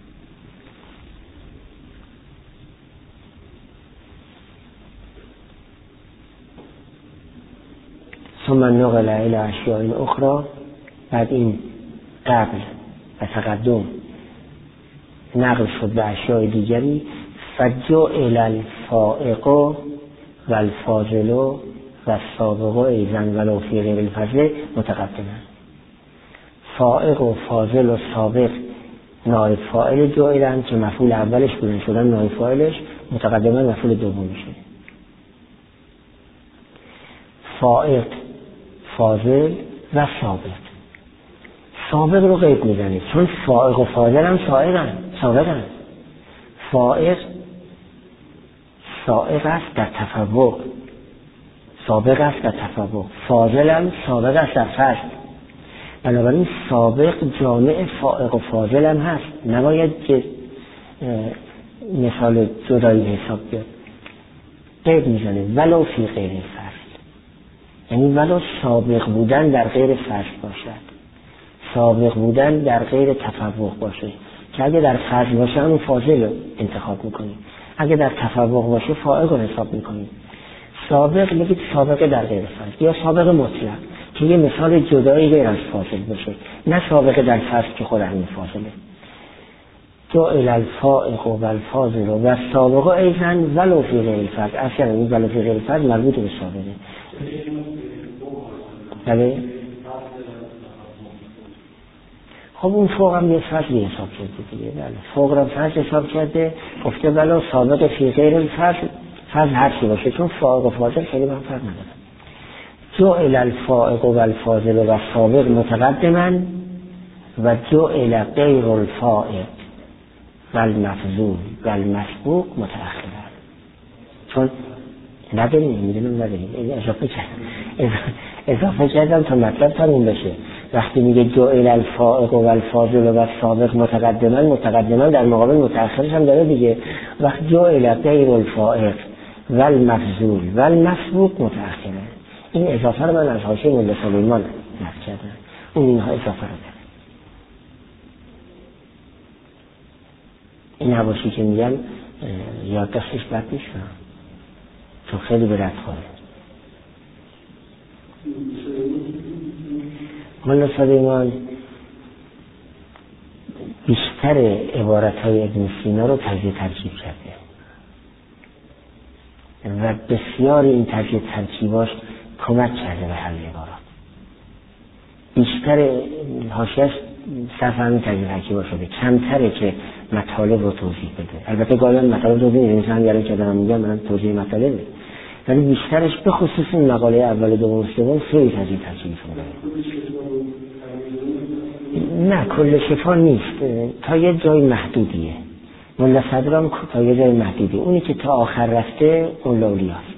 ثم نقل الی اشیاء اخرى، بعد این قبل و تقدم نقل شد به اشیاء دیگری. فجعل الفائق و الفاضل و السابق ایضا ولو فی غیر الفضل متقدما. فائق و فاضل و سابق نایب فاعل جعلن که مفعول اولش بودن شدن نایب فاعلش، متقدما مفعول دوم میشه. فائق، فاضل و سابق. سابق رو قید میزنید چون فائق و فاضل هم سابقن. فائق سائق است در تفوق، سابق است در تفوق. فاضل هم سابق است در فضل. بنابراین سابق جامع فائق و فاضل هم هست، نباید که مثال جدایی حساب بیاد. قید میزنه ولو فی غیر فضل، یعنی ولو سابق بودن در غیر فضل باشد، سابق بودن در غیر تفوق باشه، که اگه در فضل باشه همون فاضل رو انتخاب میکنیم، اگه در تفوق باشه فائق رو حساب میکنیم. سابق بگید سابق در غیر فضل یا سابق مطلق که یه مثال جدایی غیر از فاضل باشه، نه سابق در فضل که خود همین فاضله. جعل الفائق و الفاضل و السابق ایضا ولو فی غیر الفضل. اصلا این ولو فی غیر الفضل مربوط به سابقه. بله خب اون فوق هم یه فضلی حساب کرده دیگه. بله فوق را فضل حساب کرده، گفته ولو سابق فی غیر الفضل، فضل هرچی باشه، چون فائق و فاضل خیلی با هم فرق نداره. جعل الفائق و الفاضل و السابق متقدما و جعل غیر الفائق و المفضول و المسبوق متأخرا. چون نداریم، میدونم نداریم. این اضافه کردم تا مطلب تموم بشه. وقتی میگه جعل الفائق و الفاضل و السابق متقدما در مقابل متأخرش هم داره دیگه. وقت جعل غیر الفائق و المفضول و المسبوق متأخره. این اضافه رو من از حاشیه ملا سلیمان نقل کردم. اون اینها اضافه رو داره. این حواشی که میگم یادداشتش بد نیست چون خیلی به رد خوره. ملا سلیمان بیشتر عبارتهای ابن سینا رو تجزیه ترکیب کرده و بسیار این تجزیه ترکیباش کمک کرده به حل عبارات. بیشتر حاشیه‌اش صرف همین تجزیه ترکیبا شده، کمتره که مطالب رو توضیح بده. البته گاهی مطالب توضیح میده، مثلا یارو که دارم میگم من توضیح مطالبه، ولی بیشترش به خصوص این مقاله اول دوم سوم خیلی تجزیه ترکیب شده. نه کل شفا نیست، تا یه جای محدودیه. ملا صدرام تا یه جای محدودیه. اونی که تا آخر رفته ملا اولیاست.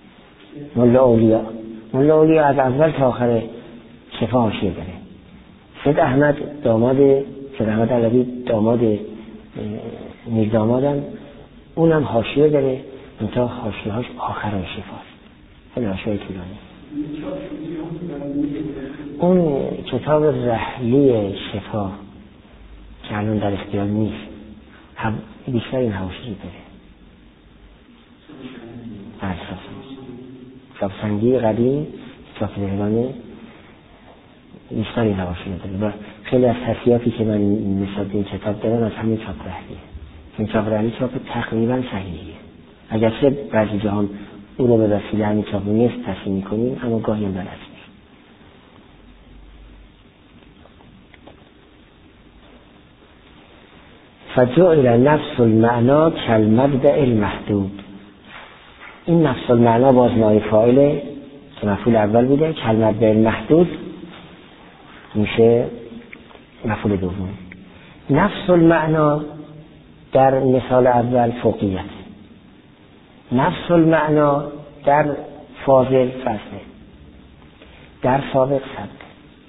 ملا اولیا از اول تا آخر شفا حاشیه داره. سید احمد علوی داماد میر دامادم اونم حاشیه داره، تا حاشیه‌هاش آخرای شفاست. خیلی حاشیه طولانی. اون کتاب رحلی شفا که الان در اختیار نیست بیشتر این حواشی داره. چاپ سنگی قدیم چاپ دهگانه بیشتر این حواشی داره و خیلی از تصحیحاتی که من نسبت به این کتاب دارم از همین چاپ رحلیه. این چاپ رحلی چاپ تقریبا صحیحیه، اگرچه بعضی جاها اون رو به وسیله همین چاپ نیست تصحیح می‌کنیم، اما گاهی هم درست میشه. فجعل نفس المعنا کالمبدأ المحدود. این نفس المعنا باز نایب فاعله که مفعول اول بوده، کالمبدأ المحدود میشه مفعول دوم. نفس المعنا در مثال اول فوقیت، نفس المعنا در فاضل فصله، در سابق سبق.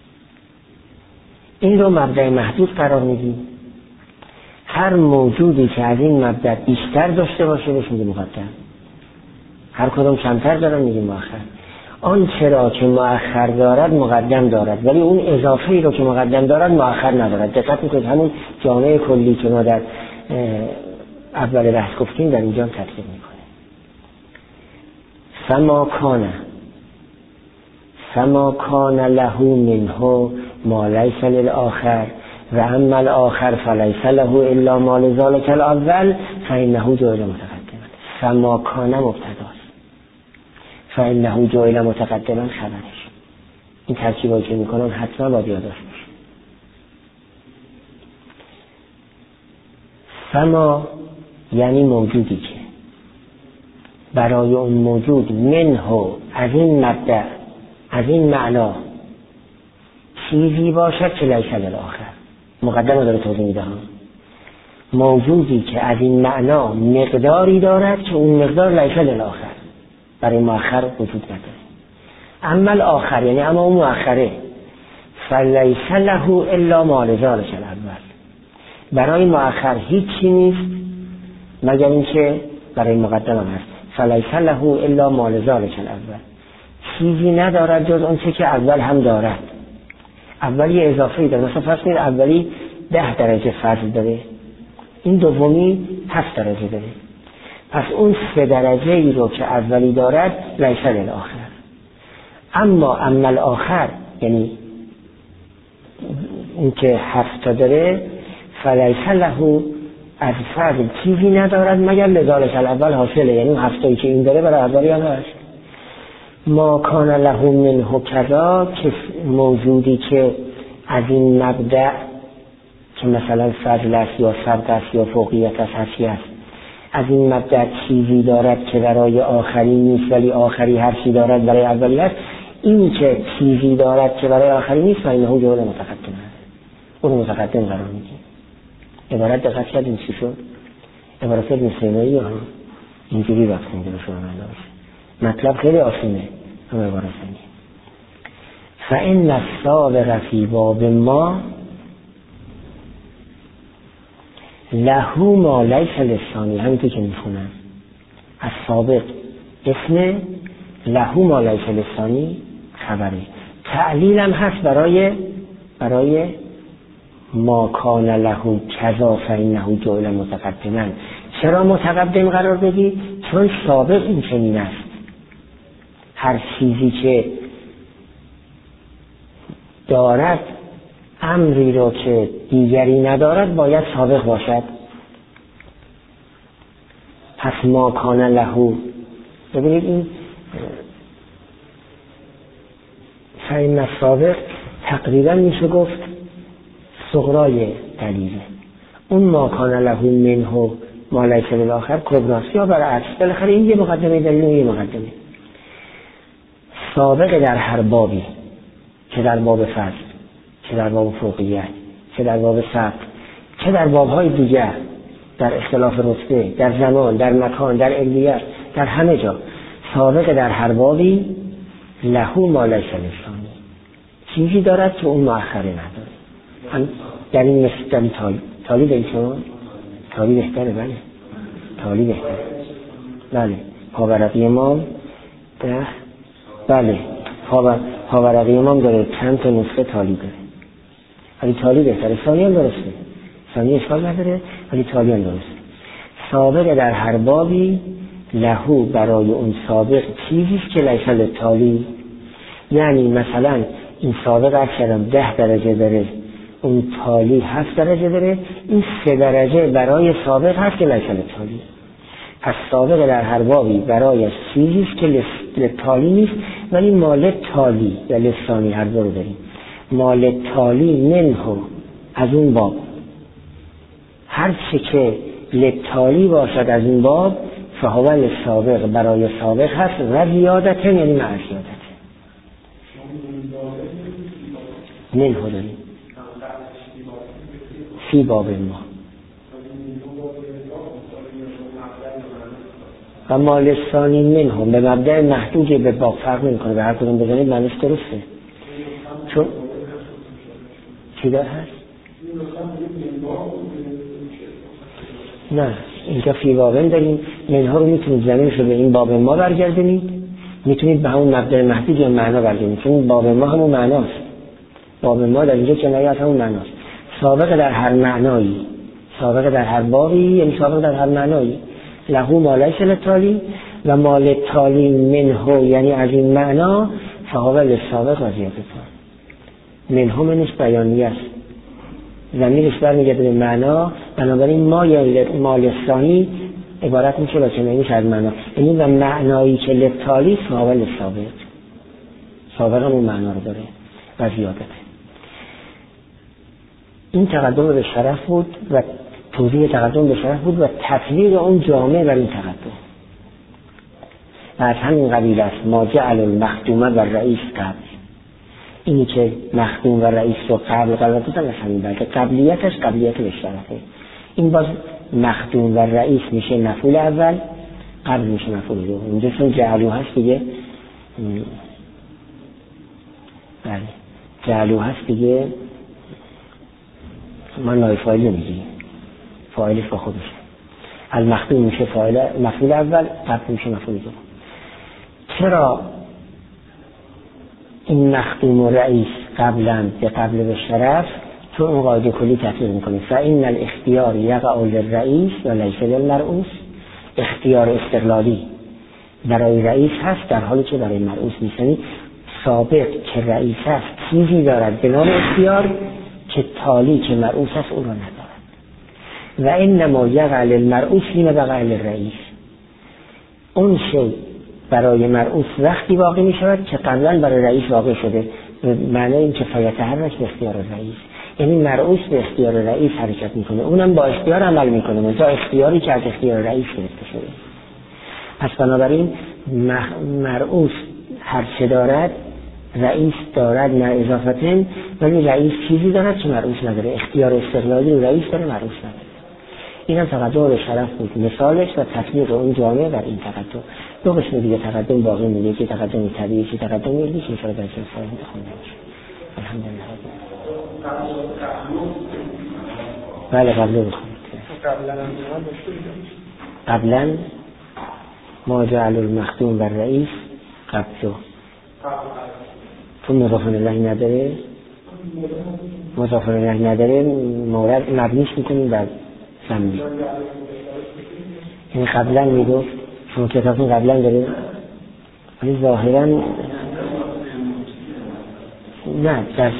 این رو مبدأ محدود قرار میدیم. هر موجودی که از این مبدأ بیشتر داشته باشه بهش میگه مقدم، هر کدوم کمتر دارن میگه مؤخر. آن چرا که مؤخر دارد مقدم دارد، ولی اون اضافه‌ای رو که مقدم دارد مؤخر ندارد. دقت میکنید همون جامعه کلی که ما در اول بحث گفتیم در اینجا تطبیق میکنه. فما کان له منه ما لیس للآخر و اما الاخر فلیس له الا ما لذلک الاول فانه جعل متقدما. فما کان مبتداست، فانه جعل متقدما خبرش. این ترکیبایی که میکنن حتما باید یادداشت بشه. فما یعنی موجودی که برای اون موجود منه از این مبدأ از این معنا چیزی باشد که لیس للآخر. مقدمه داره توضیح میده. موجودی که از این معنا مقداری دارد که اون مقدار لیس للآخر، برای مؤخر وجود نداره. اما الاخر یعنی اما اون مؤخره فلیس له الا ما لذلک الاول. برای مؤخر هیچی نیست مگر اینکه برای مقدم هم هست. فلیس له الا ما لذلک الاول. چیزی ندارد جز اون چه که اول هم دارد. اولی اضافه‌ای داره، مثلا فرض کنید اولی 10 درجه فضل داره، این دومی 7 درجه داره. پس اون 3 درجه ای رو که اولی دارد لیس للآخر. اما الاخر یعنی این که 7 داره فلیس له از فضل چیزی ندارد مگر لذالک الاول حاصله، یعنی 7 که این داره برای اولی هم هست. ما کان له منه کذا، که موجودی که از این مبدأ که مثلا فضل است یا سبق است یا فوقیت است هرچی است، از این مبدأ چیزی دارد که برای آخری نیست ولی آخری هرچی دارد برای اولی است، این که چیزی دارد که برای آخری نیست فإنه جعل متقدما، اون متقدم قرار میدیم. عبارت دقت کردیم چی شد؟ عبارت ابن سینایی ها اینجوری وقت میده به شما منداش. مطلب خیلی آسونه همه بارستانی. فإن السابق فی باب ما له ما لیس للثانی، همینطور که میخونم السابق اسم، له ما لیس للثانی خبره. تعلیل هم هست برای ما کان له کذا فإنه جعل متقدما. چرا متقدم قرار بدی؟ چون سابق این چنین است. هر چیزی که دارد امری را که دیگری ندارد باید سابق باشد. پس ما کان له، ببینید این فإن السابق تقریبا میشه گفت صغرای دلیله. اون ما کان له منه ما لیس للآخر کبراست، یا برعکس. بالاخره این یه مقدمه دلیل و یه مقدمه. سابق در هر بابی، چه در باب فضل، چه در باب فوقیت، چه در باب سبق، چه در بابهای دیگر، در اختلاف رتبه، در زمان، در مکان، در علیت، در همه جا سابق در هر بابی له ما لیس للثانی، چیزی دارد که اون مؤخره نداره. هم در این مثل تالی به ایشون تالی بهتره. بله تالی بهتره. بله پاورقی امام ده. بله پاورقی امام داره چند تا نسخه تالی داره، ولی تالی بهتره. ثانی هم درسته، ثانی اشکال نداره، ولی تالی هم درسته. سابق در هر بابی لهو برای اون سابق چیزیست که لیس للتالی، یعنی مثلا این سابق اکرم 10 درجه داره، اون تالی 7 درجه داره، این 3 درجه برای سابق هست که لیس للتالی. پس سابق در هر بابی برای چیزیست که للتالی نیست، ولی مال تالی یا لسانی هر دو رو داریم. مال تالی منه از اون باب، هر چه که للتالی باشد از اون باب فهو للسابق برای سابق هست و زیادت یعنی مع زیادت. منه داریم فی باب ما و مال ثانی منه به مبدأ محدودی به باب فرق نمی‌کنه، به هر کدوم بزنید معنیش درسته. چون چی دار هست؟ نه اینجا فی بابن داریم، منها رو میتونید زمینش رو به این باب ما برگردونید، میتونید به همون مبدأ محدود یا معنا برگردونید، چون باب ما همون معناست. باب ما در اینجا کنایت همون معناست. سابق در هر معنایی، سابق در هر بابی یعنی سابق در هر معنایی. له ما لیس للتالی و ما للتالی منه یعنی از این معنا فهو للسابق و زیادت. منه منش بیانیه است، ضمیرش برمیگرده به معنا، بنابراین ما یا ما للثانی عبارت میشه با کنایه‌اش از معنا، یعنی و معنایی که للتالی فهو للسابق، سابق هم اون معنا رو داره و زیادت. این تقدم به شرف بود و توضیح تقدم به شرف بود و تطبیق اون جامعه بر این تقدم. و از همین قبیل است ما جعل المخدومه و رئیس قبل، اینی که مخدوم و رئیس رو قبل قرار دادن از همین بلکه قبلیتش قبلیت به شرفه. این باز مخدوم و رئیس میشه مفعول اول، قبل میشه مفعول دوم. اینجا چون جعلو هست دیگه، بله جعلو هست دیگه، ما نای فاعل نمیگیم، فاعلش با خودش. المخدوم میشه مفعول اول، قبل میشه مفعول دوم. چرا این مخدوم و رئیس قبلا به قبل به شرف؟ چون اون قاعده کلی تطبیق میکنه فإن الاختیار یقع للرئیس و لیس للمرؤوس. اختیار استقلالی برای رئیس هست در حالی که برای مرؤوس نیست. یعنی سابق که رئیس هست چیزی دارد به نام اختیار که تالی که مرؤوس هست اون رو ندارد. و انما یقع للمرؤوس حین وقع للرئیس. اون شی برای مرؤوس وقتی واقع می شود که قبلا برای رئیس واقع شده، به معنی این که فیتحرک به اختیار رئیس، یعنی مرؤوس به اختیار رئیس حرکت میکنه، اونم با اختیار عمل میکنه، منتها اختیاری که از اختیار رئیس گرفته شده. پس بنابراین مرؤوس هر چه دارد رئیس دارد نه اضافتن، ولی رئیس چیزی دارد که مرؤوس نداره. اختیار استقلالی رو رئیس داره، مرؤوس نداره. این هم تقدم به شرف بود، مثالش و تطبیق اون جامعه بر این تقدم. دو قسم دیگه تقدم باقی میده، که تقدم طبیعی، که تقدم علمی، که انشاءالله در جلسه آینده خونده باشه. الحمدلله. بله قبله بخونید. قبلا ما جعل المخدوم و رئیس قبله. تو مضاف الیه نداره، مضاف الیه نداره، مورد مبنیش میکنیم بر ضمیر. این قبلا میگفت شما کتابتون قبلا داره، ولی ظاهرا نه در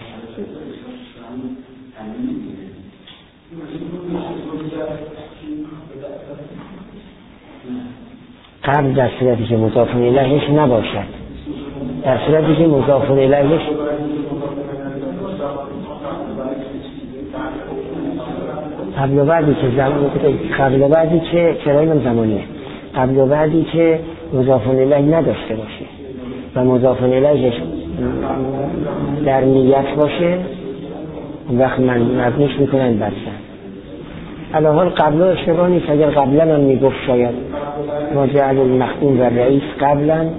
قبل در صورتی که مضاف الیهش نباشد، در صورتی که مضاف الیهش قبل و بعدی که قبل و بعدی که چراییم زمانیه، قبل و بعدی که مضاف الیه نداشته باشه و مضاف الیهش در نیت باشه، وقت مبنیش میکنن برسن. الان قبل اشتباه نیست. اگر قبلا هم میگفت شاید ما جعل المخدوم و رئیس قبلا،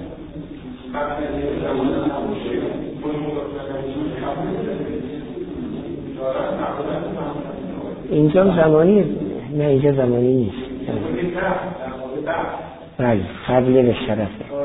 اینجا زمانی نه، اینجا زمانی نیست. بله قبل به شرفه.